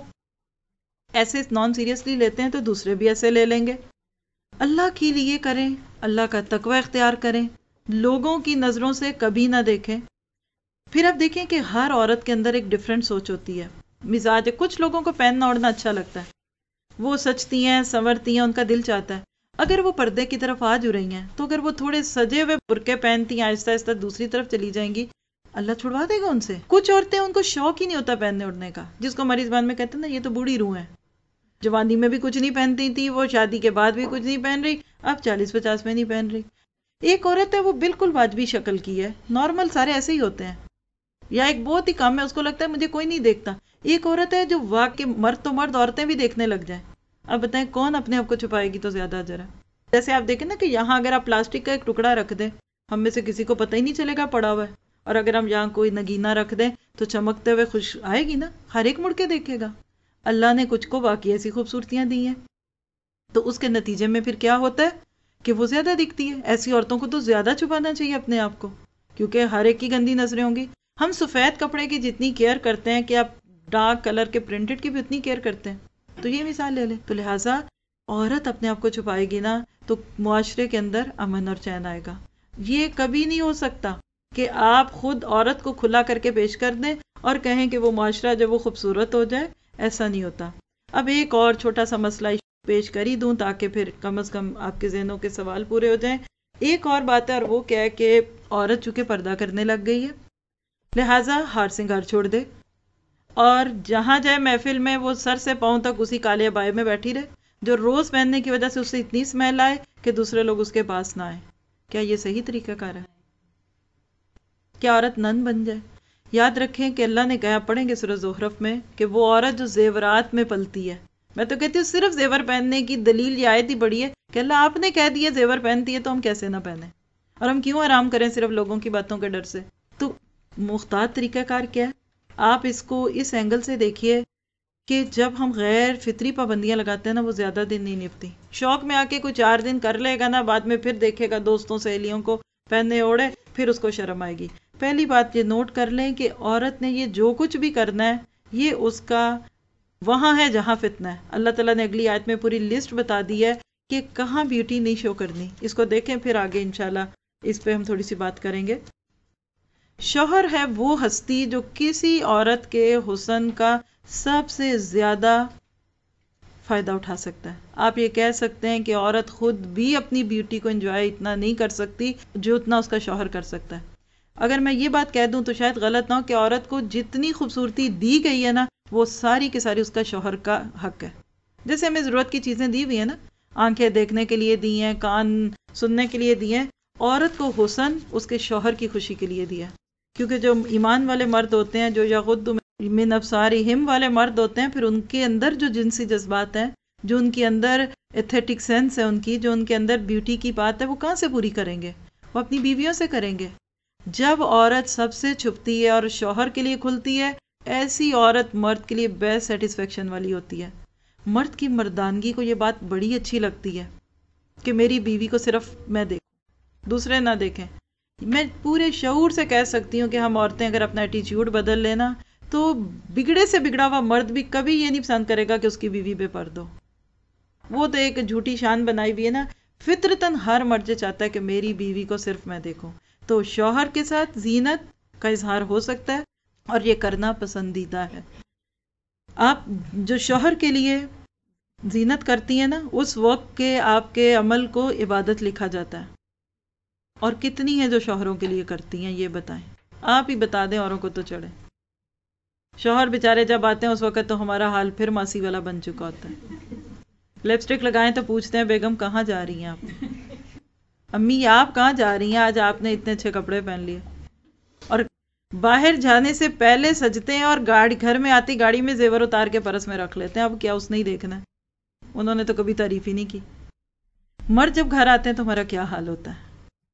ایسے نان سیریسلی لیتے ہیں تو دوسرے بھی ایسے لے لیں گے. اللہ کے لیے کریں, اللہ کا تقوی اختیار کریں, لوگوں کی نظروں سے کبھی نہ دیکھیں. پھر اب دیکھیں کہ ہر عورت کے اندر ایک ڈفرینٹ سوچ ہوتی ہے, مزاج ہے. کچھ لوگوں کو پہننا اوڑھنا اچھا لگتا ہے, وہ سجتی ہیں سنورتی ہیں, ان کا دل چاہتا ہے. اگر وہ پردے کی طرف آ جو رہی ہیں تو اگر وہ تھوڑے سجے ہوئے برقعے پہنتی ہیں, آہستہ آہستہ دوسری طرف چلی جائیں گی, اللہ چھڑوا دے گا ان سے. کچھ عورتیں ان کو شوق ہی نہیں ہوتا پہننے اڑنے کا, جس کو ہماری زبان میں کہتے ہیں نا یہ تو بوڑھی روح ہے. جوانی میں بھی کچھ نہیں پہنتی تھی وہ, شادی کے بعد بھی کچھ نہیں پہن رہی, اب چالیس پچاس میں نہیں پہن رہی. ایک عورت ہے وہ بالکل واجبی شکل کی ہے, نارمل سارے ایسے ہی ہوتے ہیں, یا ایک بہت ہی کم ہے اس کو لگتا ہے مجھے کوئی نہیں دیکھتا. ایک عورت ہے جو واقعی مرد تو مرد عورتیں بھی دیکھنے لگ جائیں. اب بتائیں کون اپنے آپ کو چھپائے گی تو زیادہ اجر ہے. جیسے آپ دیکھیں نا کہ یہاں اگر آپ پلاسٹک کا ایک ٹکڑا رکھ دیں, ہم میں سے کسی کو پتہ ہی نہیں چلے گا پڑا ہوا ہے, اور اگر ہم یہاں کوئی نگینہ رکھ دیں تو چمکتے ہوئے خوش آئے گی نا, ہر ایک مڑ کے دیکھے گا. اللہ نے کچھ کو واقعی ایسی خوبصورتیاں دی ہیں, تو اس کے نتیجے میں پھر کیا ہوتا ہے کہ وہ زیادہ دکھتی ہے. ایسی عورتوں کو تو زیادہ چھپانا چاہیے اپنے آپ کو, کیونکہ ہر ایک کی گندی نظریں ہوں گی. ہم سفید کپڑے کی جتنی کیئر کرتے ہیں کہ آپ ڈارک کلر کے پرنٹڈ کی بھی اتنی کیئر کرتے ہیں. تو یہ مثال لے لیں. تو لہٰذا عورت اپنے آپ کو چھپائے گی نا تو معاشرے کے اندر امن اور چین آئے گا. یہ کبھی نہیں ہو سکتا کہ آپ خود عورت کو کھلا کر کے پیش کر دیں اور کہیں کہ وہ معاشرہ جب وہ خوبصورت ہو جائے. ایسا نہیں ہوتا. اب ایک اور چھوٹا سا مسئلہ پیش کر ہی دوں تاکہ پھر کم از کم آپ کے ذہنوں کے سوال پورے ہو جائیں. ایک اور بات ہے, اور وہ کیا ہے کہ عورت چونکہ پردہ کرنے لگ گئی ہے لہٰذا ہار سنگار چھوڑ دے, اور جہاں جائے محفل میں وہ سر سے پاؤں تک اسی کالے ابائے میں بیٹھی رہے, جو روز پہننے کی وجہ سے اس سے اتنی اسمیل آئے کہ دوسرے لوگ اس کے پاس نہ آئے. کیا یہ صحیح طریقہ کار ہے؟ کیا عورت نن بن جائے؟ یاد رکھیں کہ اللہ نے کہا, پڑھیں گے سورہ زخرف میں, کہ وہ عورت جو زیورات میں پلتی ہے. میں تو کہتی ہوں صرف زیور پہننے کی دلیل یہ آیت ہی بڑی ہے کہ اللہ آپ نے کہہ دیا زیور پہنتی ہے تو ہم کیسے نہ پہنیں, اور ہم کیوں آرام کریں صرف لوگوں کی باتوں کے ڈر سے. تو محتاط طریقہ کار کیا ہے؟ آپ اس کو اس اینگل سے دیکھیے کہ جب ہم غیر فطری پابندیاں لگاتے ہیں نا وہ زیادہ دن نہیں نپتی. شوق میں آ کے کچھ چار دن کر لے گا نا, بعد میں پھر دیکھے گا دوستوں سہیلیوں کو پہننے اوڑے, پھر اس کو شرم آئے گی. پہلی بات یہ نوٹ کر لیں کہ عورت نے یہ جو کچھ بھی کرنا ہے یہ اس کا وہاں ہے جہاں فتنہ ہے. اللہ تعالیٰ نے اگلی آیت میں پوری لسٹ بتا دی ہے کہ کہاں بیوٹی نہیں شو کرنی. اس کو دیکھیں, پھر آگے انشاءاللہ اس پہ ہم تھوڑی سی بات کریں گے. شوہر ہے وہ ہستی جو کسی عورت کے حسن کا سب سے زیادہ فائدہ اٹھا سکتا ہے. آپ یہ کہہ سکتے ہیں کہ عورت خود بھی اپنی بیوٹی کو انجوائے اتنا نہیں کر سکتی جو اتنا اس کا شوہر کر سکتا ہے. اگر میں یہ بات کہہ دوں تو شاید غلط نہ ہو کہ عورت کو جتنی خوبصورتی دی گئی ہے نا وہ ساری کی ساری اس کا شوہر کا حق ہے. جیسے ہمیں ضرورت کی چیزیں دی ہوئی ہیں نا, آنکھیں دیکھنے کے لیے دی ہیں, کان سننے کے لیے دی ہیں, عورت کو حسن اس کے شوہر کی خوشی کے لیے دیا. کیونکہ جو ایمان والے مرد ہوتے ہیں, جو یغض من ابصارہم والے مرد ہوتے ہیں, پھر ان کے اندر جو جنسی جذبات ہیں, جو ان کے اندر ایتھیٹک سینس ہے ان کی, جو ان کے اندر بیوٹی کی بات ہے, وہ کہاں سے پوری کریں گے؟ وہ اپنی بیویوں سے کریں گے. جب عورت سب سے چھپتی ہے اور شوہر کے لیے کھلتی ہے, ایسی عورت مرد کے لیے بیسٹ سیٹسفیکشن والی ہوتی ہے. مرد کی مردانگی کو یہ بات بڑی اچھی لگتی ہے کہ میری بیوی کو صرف میں دیکھوں, دوسرے نہ دیکھیں. میں پورے شعور سے کہہ سکتی ہوں کہ ہم عورتیں اگر اپنا ایٹیچیوڈ بدل لینا تو بگڑے سے بگڑا ہوا مرد بھی کبھی یہ نہیں پسند کرے گا کہ اس کی بیوی بے پردہ ہو. وہ تو ایک جھوٹی شان بنائی ہوئی ہے نا. فطرتاً ہر مرد چاہتا ہے کہ میری بیوی کو صرف میں دیکھوں. تو شوہر کے ساتھ زینت کا اظہار ہو سکتا ہے اور یہ کرنا پسندیدہ ہے. آپ جو شوہر کے لیے زینت کرتی ہیں نا, اس وقت کے آپ کے عمل کو عبادت لکھا جاتا ہے. اور کتنی ہیں جو شوہروں کے لیے کرتی ہیں یہ بتائیں, آپ ہی بتا دیں, اوروں کو تو چڑھے. شوہر بیچارے جب آتے ہیں اس وقت تو ہمارا حال پھر ماسی والا بن چکا ہوتا ہے. لپسٹک لگائیں تو پوچھتے ہیں بیگم کہاں جا رہی ہیں آپ, امی آپ کہاں جا رہی ہیں, آج آپ نے اتنے اچھے کپڑے پہن لیے. اور باہر جانے سے پہلے سجتے ہیں اور گاڑی گھر میں آتی گاڑی میں زیور اتار کے پرس میں رکھ لیتے ہیں. اب کیا اس نے ہی دیکھنا ہے, انہوں نے تو کبھی تعریف ہی نہیں کی. مرد جب گھر آتے ہیں تو ہمارا کیا حال ہوتا ہے.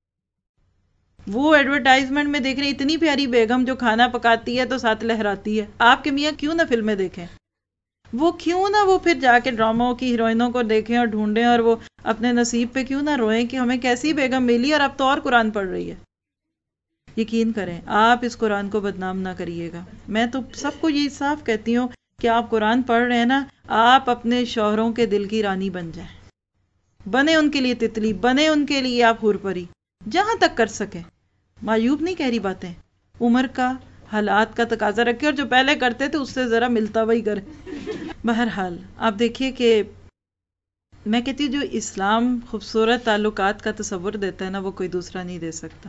وہ ایڈورٹائزمنٹ میں دیکھ رہے اتنی پیاری بیگم جو کھانا پکاتی ہے تو ساتھ لہراتی ہے. آپ کے میاں کیوں نہ فلمیں دیکھیں, وہ کیوں نہ وہ پھر جا کے ڈراموں کی ہیروئنوں کو دیکھیں اور ڈھونڈیں اور وہ اپنے نصیب پہ کیوں نہ روئیں کہ ہمیں کیسی بیگم ملی اور اب تو اور قرآن پڑھ رہی ہے. یقین کریں آپ اس قرآن کو بدنام نہ کریے گا. میں تو سب کو یہ صاف کہتی ہوں کہ آپ قرآن پڑھ رہے ہیں نا، آپ اپنے شوہروں کے دل کی رانی بن جائیں، بنے ان کے لیے تتلی، بنے ان کے لیے آپ حور پری، جہاں تک کر سکیں. معیوب نہیں کہہ رہی باتیں، عمر کا حالات کا تقاضا رکھے اور جو پہلے کرتے تھے اس سے ذرا ملتا وہی کرے. بہرحال آپ دیکھیے کہ میں کہتی ہوں جو اسلام خوبصورت تعلقات کا تصور دیتا ہے نا، وہ کوئی دوسرا نہیں دے سکتا.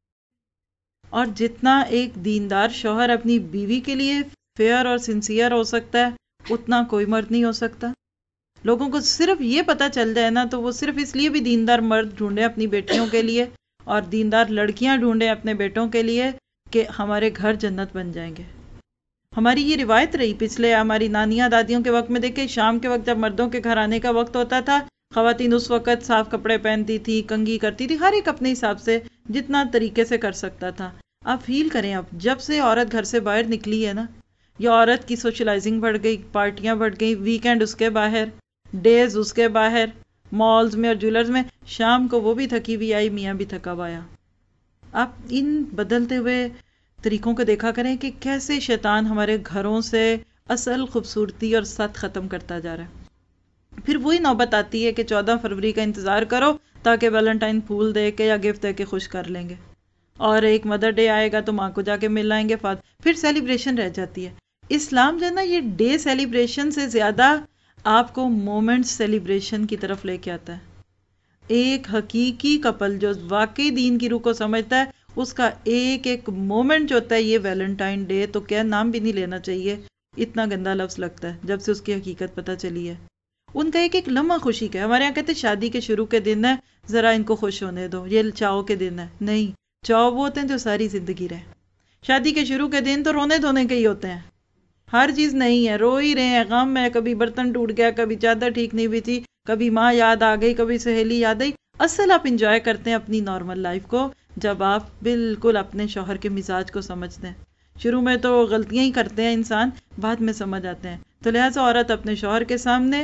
اور جتنا ایک دیندار شوہر اپنی بیوی کے لیے فیئر اور سنسیئر ہو سکتا ہے، اتنا کوئی مرد نہیں ہو سکتا. لوگوں کو صرف یہ پتا چل جائے نا تو وہ صرف اس لیے بھی دیندار مرد ڈھونڈے اپنی بیٹیوں کے لیے اور دیندار لڑکیاں ڈھونڈے اپنے بیٹوں کے لیے کہ ہمارے گھر جنت بن جائیں گے. ہماری یہ روایت رہی پچھلے ہماری نانیاں دادیوں کے وقت میں. دیکھیں شام کے وقت جب مردوں کے گھر آنے کا وقت ہوتا تھا، خواتین اس وقت صاف کپڑے پہنتی تھی، کنگھی کرتی تھی، ہر ایک اپنے حساب سے جتنا طریقے سے کر سکتا تھا. آپ فیل کریں اب جب سے عورت گھر سے باہر نکلی ہے نا، یہ عورت کی سوشلائزنگ بڑھ گئی، پارٹیاں بڑھ گئی، ویکینڈ اس کے باہر، ڈیز اس کے باہر، مالز میں اور جولرز میں. شام کو وہ بھی تھکی ہوئی آئی، میاں بھی تھکا ہوا آیا. آپ ان بدلتے ہوئے طریقوں کو دیکھا کریں کہ کیسے شیطان ہمارے گھروں سے اصل خوبصورتی اور ست ختم کرتا جا رہا ہے. پھر وہی نوبت آتی ہے کہ چودہ فروری کا انتظار کرو تاکہ ویلنٹائن پھول دے کے یا گفٹ دے کے خوش کر لیں گے، اور ایک مدر ڈے آئے گا تو ماں کو جا کے مل لائیں گے، پھر سیلیبریشن رہ جاتی ہے. اسلام جو ہے نا یہ ڈے سیلیبریشن سے زیادہ آپ کو مومنٹ سیلیبریشن کی طرف لے کے آتا ہے. ایک حقیقی کپل جو واقعی دین کی روح کو سمجھتا ہے، اس کا ایک ایک مومنٹ جو ہوتا ہے یہ ویلنٹائن ڈے، تو کیا نام بھی نہیں لینا چاہیے، اتنا گندا لفظ لگتا ہے جب سے اس کی حقیقت پتہ چلی ہے. ان کا ایک ایک لمحہ خوشی کا ہے. ہمارے یہاں کہتے ہیں شادی کے شروع کے دن ہے، ذرا ان کو خوش ہونے دو، یہ چاؤ کے دن ہے. نہیں، چاؤ وہ ہوتے ہیں جو ساری زندگی رہے. شادی کے شروع کے دن تو رونے دھونے کے ہی ہوتے ہیں، ہر چیز نہیں ہے، رو ہی رہے ہیں، غم ہے، کبھی برتن ٹوٹ گیا، کبھی چادر ٹھیک نہیں ہوئی تھی، کبھی ماں یاد آ گئی، کبھی سہیلی یاد آئی. اصل آپ انجوائے کرتے ہیں اپنی نارمل لائف کو جب آپ بالکل اپنے شوہر کے مزاج کو سمجھتے ہیں. شروع میں تو غلطیاں ہی کرتے ہیں انسان، بعد میں سمجھ آتے ہیں. تو لہٰذا عورت اپنے شوہر کے سامنے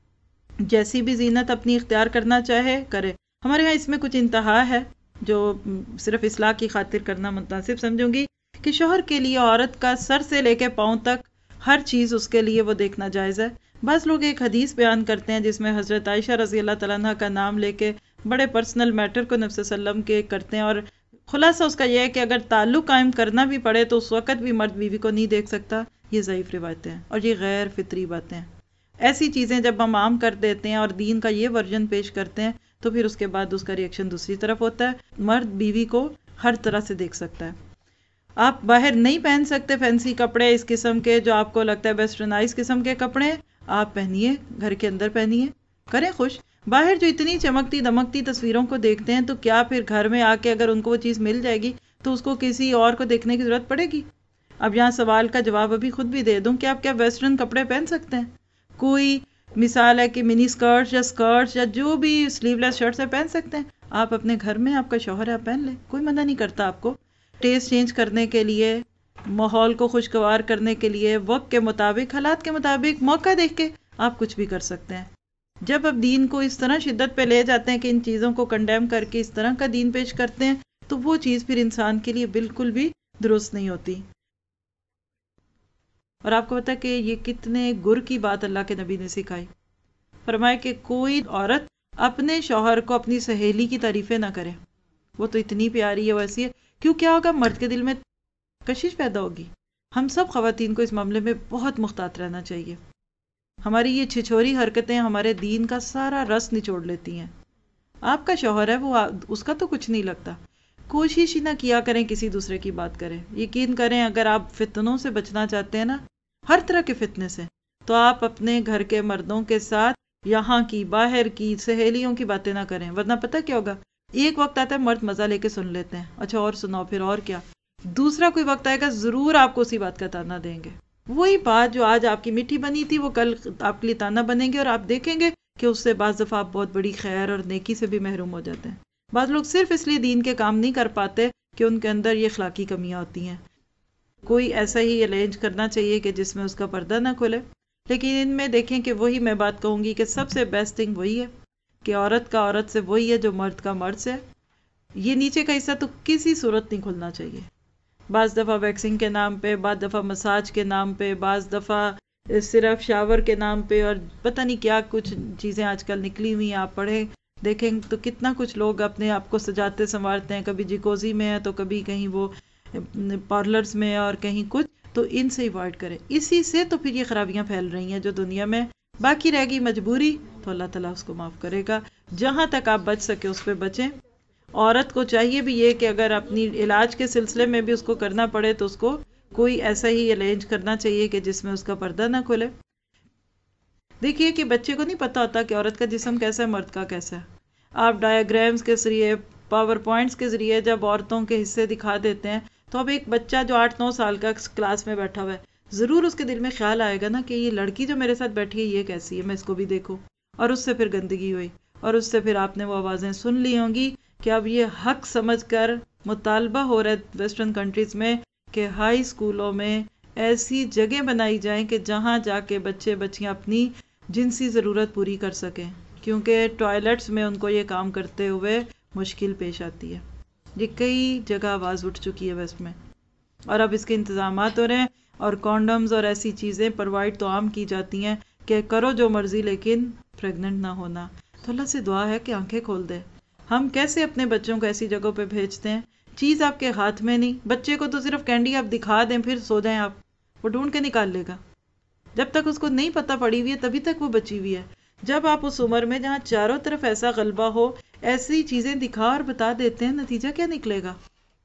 جیسی بھی زینت اپنی اختیار کرنا چاہے کرے. ہمارے یہاں اس میں کچھ انتہا ہے جو صرف اصلاح کی خاطر کرنا مناسب سمجھوں گی کہ شوہر کے لیے عورت کا سر سے لے کے پاؤں تک ہر چیز اس کے لیے وہ دیکھنا جائز ہے. بعض لوگ ایک حدیث بیان کرتے ہیں جس میں حضرت عائشہ رضی اللہ تعالیٰ عنہ کا نام لے کے بڑے پرسنل میٹر کو نبی صلی اللہ علیہ وسلم کے کرتے ہیں، اور خلاصہ اس کا یہ ہے کہ اگر تعلق قائم کرنا بھی پڑے تو اس وقت بھی مرد بیوی کو نہیں دیکھ سکتا. یہ ضعیف روایتیں ہیں اور یہ غیر فطری باتیں ہیں. ایسی چیزیں جب ہم عام کر دیتے ہیں اور دین کا یہ ورژن پیش کرتے ہیں تو پھر اس کے بعد اس کا ریئیکشن دوسری طرف ہوتا ہے. مرد بیوی کو ہر طرح سے دیکھ سکتا ہے. آپ باہر نہیں پہن سکتے فینسی کپڑے اس قسم کے جو آپ کو لگتا ہے ویسٹرنائز قسم کے کپڑے، آپ پہنیے، گھر کے اندر پہنیے، کریں خوش. باہر جو اتنی چمکتی دمکتی تصویروں کو دیکھتے ہیں تو کیا پھر گھر میں آ کے اگر ان کو وہ چیز مل جائے گی تو اس کو کسی اور کو دیکھنے کی ضرورت پڑے گی؟ اب یہاں سوال کا جواب ابھی خود بھی دے دوں کہ آپ کیا ویسٹرن کپڑے پہن سکتے ہیں؟ کوئی مثال ہے کہ منی اسکرٹ یا اسکرٹ یا جو بھی سلیو لیس شرٹس ہے پہن سکتے ہیں. آپ اپنے گھر میں، آپ کا شوہر ہے، آپ پہن لیں، کوئی منع نہیں کرتا آپ کو. ٹیسٹ چینج کرنے کے لیے، ماحول کو خوشگوار کرنے کے لیے، وقت کے مطابق، حالات کے مطابق، موقع دیکھ کے آپ کچھ بھی کر سکتے ہیں. جب اب دین کو اس طرح شدت پہ لے جاتے ہیں کہ ان چیزوں کو کنڈیم کر کے اس طرح کا دین پیش کرتے ہیں تو وہ چیز پھر انسان کے لیے بالکل بھی درست نہیں ہوتی. اور آپ کو پتا ہے کہ یہ کتنے گر کی بات اللہ کے نبی نے سکھائی. فرمایا کہ کوئی عورت اپنے شوہر کو اپنی سہیلی کی تعریفیں نہ کرے، وہ تو اتنی پیاری ہے، ویسی ہے. کیوں؟ کیا ہوگا؟ مرد کے دل میں کشش پیدا ہوگی. ہم سب خواتین کو اس معاملے میں بہت محتاط رہنا چاہیے. ہماری یہ چھچوری حرکتیں ہمارے دین کا سارا رس نچوڑ لیتی ہیں. آپ کا شوہر ہے، وہ اس کا تو کچھ نہیں لگتا. کوشش ہی نہ کیا کریں کسی دوسرے کی بات کریں. یقین کریں اگر آپ فتنوں سے بچنا چاہتے ہیں نا، ہر طرح کے فتنے سے، تو آپ اپنے گھر کے مردوں کے ساتھ یہاں کی، باہر کی، سہیلیوں کی باتیں نہ کریں. ورنہ پتہ کیا ہوگا؟ ایک وقت آتا ہے مرد مزہ لے کے سن لیتے ہیں، اچھا اور سناؤ، پھر اور کیا. دوسرا کوئی وقت آئے گا ضرور آپ کو اسی بات کا تانا دیں گے. وہی بات جو آج آپ کی میٹھی بنی تھی وہ کل آپ کے لیے تانا بنے گی، اور آپ دیکھیں گے کہ اس سے بعض دفعہ آپ بہت بڑی خیر اور نیکی سے بھی محروم ہو جاتے ہیں. بعض لوگ صرف اس لیے دین کے کام نہیں کر پاتے کہ ان کے اندر یہ اخلاقی کمیاں ہوتی ہیں. کوئی ایسا ہی ارینج کرنا چاہیے کہ جس میں اس کا پردہ نہ کھلے. لیکن ان میں دیکھیں کہ وہی میں بات کہوں گی کہ سب سے بیسٹ تھنگ وہی ہے کہ عورت کا عورت سے وہی ہے جو مرد کا مرد سے ہے. یہ نیچے کا حصہ تو کسی صورت نہیں کھلنا چاہیے. بعض دفعہ ویکسنگ کے نام پہ، بعض دفعہ مساج کے نام پہ، بعض دفعہ صرف شاور کے نام پہ، اور پتہ نہیں کیا کچھ چیزیں آج کل نکلی ہوئی ہیں. آپ پڑھیں دیکھیں تو کتنا کچھ لوگ اپنے آپ کو سجاتے سنوارتے ہیں، کبھی جیکوزی میں ہے تو کبھی کہیں وہ پارلرز میں اور کہیں کچھ. تو ان سے ایوائڈ کریں. اسی سے تو پھر یہ خرابیاں پھیل رہی ہیں جو دنیا میں. باقی رہ گئی مجبوری تو اللہ تعالیٰ اس کو معاف کرے گا. جہاں تک آپ بچ سکے اس پہ بچیں. عورت کو چاہیے بھی یہ کہ اگر اپنی علاج کے سلسلے میں بھی اس کو کرنا پڑے تو اس کو کوئی ایسا ہی ارینج کرنا چاہیے کہ جس میں اس کا پردہ نہ کھلے. دیکھیے کہ بچے کو نہیں پتا ہوتا کہ عورت کا جسم کیسا ہے، مرد کا کیسا ہے. آپ ڈایاگرامز کے ذریعے، پاور پوائنٹس کے ذریعے جب عورتوں کے حصے دکھا دیتے ہیں تو اب ایک بچہ جو آٹھ نو سال کا کلاس میں بیٹھا ہوا ہے، ضرور اس کے دل میں خیال آئے گا نا کہ یہ لڑکی جو میرے ساتھ بیٹھی ہے یہ کیسی ہے، میں اس کو بھی دیکھوں. اور اس سے پھر گندگی ہوئی، اور اس سے پھر آپ نے وہ آوازیں سن لی ہوں گی کہ اب یہ حق سمجھ کر مطالبہ ہو رہا ہے ویسٹرن کنٹریز میں کہ ہائی اسکولوں میں ایسی جگہ بنائی جائیں کہ جہاں جا کے بچے بچیاں اپنی جنسی ضرورت پوری کر سکیں، کیونکہ ٹوائلٹس میں ان کو یہ کام کرتے ہوئے مشکل پیش آتی ہے. یہ کئی جگہ آواز اٹھ چکی ہے ویسٹ میں، اور اب اس کے انتظامات ہو رہے ہیں، اور کانڈمز اور ایسی چیزیں پرووائڈ تو عام کی جاتی ہیں کہ کرو جو مرضی لیکن پریگننٹ نہ ہونا. تو اللہ سے دعا ہے کہ آنکھیں کھول دے. ہم کیسے اپنے بچوں کو ایسی جگہوں پہ بھیجتے ہیں، چیز آپ کے ہاتھ میں نہیں. بچے کو تو صرف کینڈی آپ دکھا دیں پھر سو جائیں آپ، وہ ڈھونڈ کے نکال لے گا. جب تک اس کو نہیں پتہ پڑی ہوئی ہے تبھی تک وہ بچی ہوئی ہے. جب آپ اس عمر میں جہاں چاروں طرف ایسا غلبہ ہو ایسی چیزیں دکھا اور بتا دیتے ہیں، نتیجہ کیا نکلے گا؟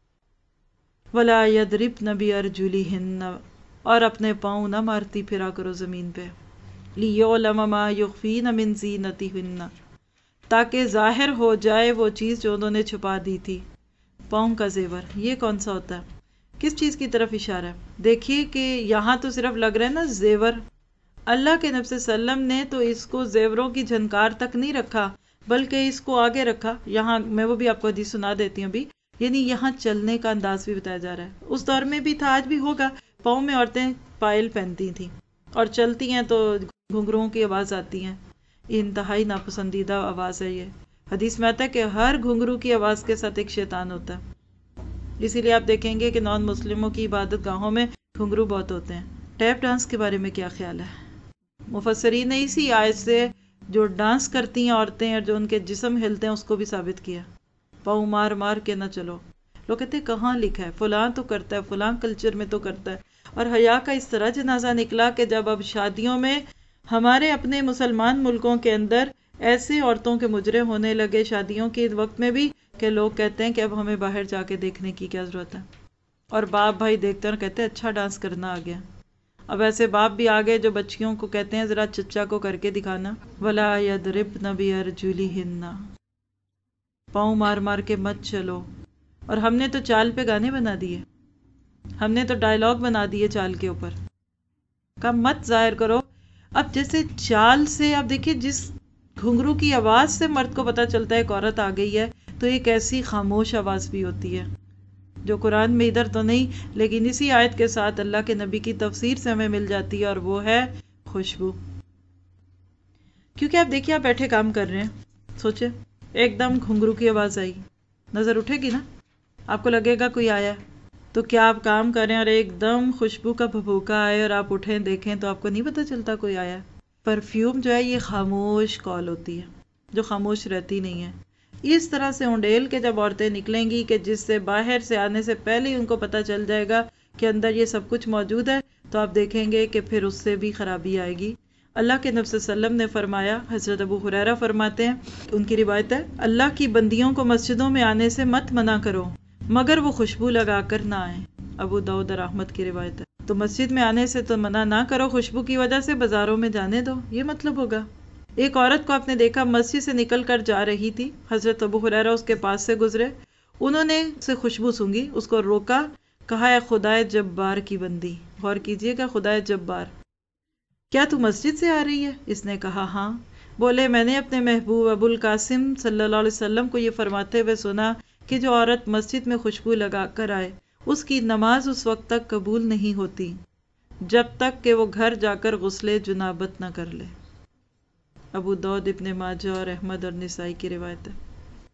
وَلَا يَضْرِبْنَ بِأَرْجُلِهِنَّ، اور اپنے پاؤں نہ مارتی پھرا کرو زمین پہ. لِيُعْلَمَ مَا يُخْفِينَ مِن زِينَتِهِنَّ، تاکہ ظاہر ہو جائے وہ چیز جو انہوں نے چھپا دی تھی. پاؤں کا زیور یہ کون سا ہوتا ہے؟ کس چیز کی طرف اشارہ ہے؟ دیکھیے کہ یہاں تو صرف لگ رہا ہے نا زیور. اللہ کے نبی صلی اللہ علیہ وسلم نے تو اس کو زیوروں کی جھنکار تک نہیں رکھا، بلکہ اس کو آگے رکھا. یہاں میں وہ بھی آپ کو حدیث سنا دیتی ہوں ابھی. یعنی یہاں چلنے کا انداز بھی بتایا جا رہا ہے. اس دور میں بھی تھا، آج بھی ہوگا. پاؤں میں عورتیں پائل پہنتی تھیں اور چلتی ہیں تو گھنگروؤں کی آواز آتی ہیں. انتہائی ناپسندیدہ آواز ہے یہ. حدیث میں آتا ہے کہ ہر گھنگرو کی آواز کے ساتھ ایک شیطان ہوتا ہے. اسی لیے آپ دیکھیں گے کہ نان مسلموں کی عبادت گاہوں میں گھنگرو بہت ہوتے ہیں. ٹیپ ڈانس کے بارے میں کیا خیال ہے؟ مفسرین نے اسی آیت سے جو ڈانس کرتی ہیں عورتیں اور جو ان کے جسم ہلتے ہیں اس کو بھی ثابت کیا. پاؤں مار مار کے نہ چلو. لوگ کہتے ہیں کہاں لکھا ہے؟ فلاں تو کرتا ہے، فلاں کلچر میں تو کرتا ہے. اور حیا کا اس طرح جنازہ نکلا کہ جب اب شادیوں میں ہمارے اپنے مسلمان ملکوں کے اندر ایسے عورتوں کے مجرے ہونے لگے شادیوں کے وقت میں بھی کہ لوگ کہتے ہیں کہ اب ہمیں باہر جا کے دیکھنے کی کیا ضرورت ہے. اور باپ بھائی دیکھتے ہیں اور کہتے ہیں اچھا ڈانس کرنا آ گیا. اب ایسے باپ بھی آگے جو بچیوں کو کہتے ہیں ذرا چچا کو کر کے دکھانا. وَلَا يَضْرِبْنَ بِأَرْجُلِهِنَّ، پاؤں مار مار کے مت چلو. اور ہم نے تو چال پہ گانے بنا دیے، ہم نے تو ڈائلاگ بنا دیے چال کے اوپر. کم مت ظاہر کرو. اب جیسے چال سے اب دیکھیے جس گھنگرو کی آواز سے مرد کو پتا چلتا ہے ایک عورت آ گئی ہے، تو ایک ایسی خاموش آواز بھی ہوتی ہے جو قرآن میں ادھر تو نہیں لیکن اسی آیت کے ساتھ اللہ کے نبی کی تفسیر سے ہمیں مل جاتی ہے، اور وہ ہے خوشبو. کیونکہ آپ دیکھیے آپ بیٹھے کام کر رہے ہیں، سوچے ایک دم گھنگرو کی آواز آئی، نظر اٹھے گی نا؟ آپ کو لگے گا کوئی آیا. تو کیا آپ کام کریں اور ایک دم خوشبو کا بھبوکا آئے اور آپ اٹھیں دیکھیں تو آپ کو نہیں پتا چلتا کوئی آیا؟ پرفیوم جو ہے یہ خاموش کال ہوتی ہے جو خاموش رہتی نہیں ہے. اس طرح سے اونڈیل کے جب عورتیں نکلیں گی کہ جس سے باہر سے آنے سے پہلے ہی ان کو پتا چل جائے گا کہ اندر یہ سب کچھ موجود ہے، تو آپ دیکھیں گے کہ پھر اس سے بھی خرابی آئے گی. اللہ کے نبی صلی اللہ علیہ وسلم نے فرمایا، حضرت ابو ہریرہ فرماتے ہیں، ان کی روایت ہے، اللہ کی بندیوں کو مسجدوں میں آنے سے مت منع کرو مگر وہ خوشبو لگا کر نہ آئیں. ابو داؤد اور احمد کی روایت ہے. تو مسجد میں آنے سے تو منع نہ کرو، خوشبو کی وجہ سے بازاروں میں جانے دو، یہ مطلب ہوگا. ایک عورت کو آپ نے دیکھا مسجد سے نکل کر جا رہی تھی، حضرت ابو ہریرہ اس کے پاس سے گزرے، انہوں نے اسے خوشبو سونگھی، اس کو روکا، کہا اے خدائے جبار کی بندی. غور کیجئے گا، خدائے جبار، کیا تو مسجد سے آ رہی ہے؟ اس نے کہا ہاں. بولے میں نے اپنے محبوب ابو القاسم صلی اللہ علیہ وسلم کو یہ فرماتے ہوئے سنا کہ جو عورت مسجد میں خوشبو لگا کر آئے اس کی نماز اس وقت تک قبول نہیں ہوتی جب تک کہ وہ گھر جا کر غسل جنابت نہ کر لے. ابو داؤد، ابن ماجہ اور احمد اور نسائی کی روایت ہے۔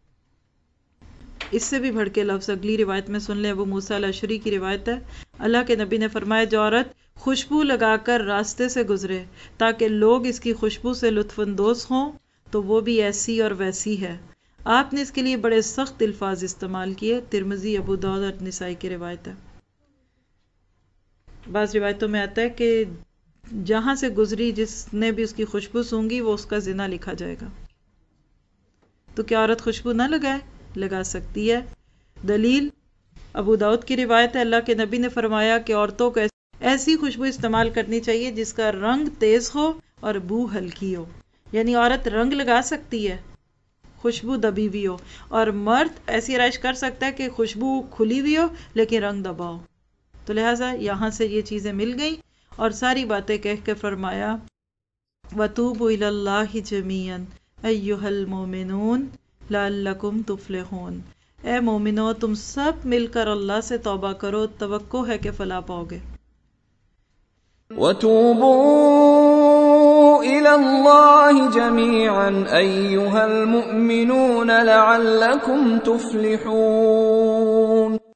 اس سے بھی بڑھ کے لفظ اگلی روایت میں سن لیں، ابو موسیٰ الاشعری کی روایت ہے، اللہ کے نبی نے فرمایا جو عورت خوشبو لگا کر راستے سے گزرے تاکہ لوگ اس کی خوشبو سے لطف اندوز ہوں تو وہ بھی ایسی اور ویسی ہے۔ آپ نے اس کے لیے بڑے سخت الفاظ استعمال کیے۔ ترمذی، ابو داؤد اور نسائی کی روایت ہے۔ بعض روایتوں میں آتا ہے کہ جہاں سے گزری جس نے بھی اس کی خوشبو سونگی وہ اس کا زنا لکھا جائے گا۔ تو کیا عورت خوشبو نہ لگائے؟ لگا سکتی ہے۔ دلیل ابو داؤد کی روایت ہے، اللہ کے نبی نے فرمایا کہ عورتوں کو ایسی خوشبو استعمال کرنی چاہیے جس کا رنگ تیز ہو اور بو ہلکی ہو، یعنی عورت رنگ لگا سکتی ہے، خوشبو دبی ہوئی ہو، اور مرد ایسی آرائش کر سکتا ہے کہ خوشبو کھلی ہوئی ہو لیکن رنگ دبا ہو۔ تو لہٰذا یہاں سے یہ چیزیں مل گئیں اور ساری باتیں کہہ کے فرمایا وَتُوبُوا إِلَى اللَّهِ جَمِيعًا أَيُّهَا الْمُؤْمِنُونَ لَعَلَّكُمْ تُفْلِحُونَ، اے مومنو تم سب مل کر اللہ سے توبہ کرو، توقع ہے کہ فلاح پاؤ گے۔ وَتُوبُوا إِلَى اللَّهِ جَمِيعًا أَيُّهَا الْمُؤْمِنُونَ لَعَلَّكُمْ تُفْلِحُونَ۔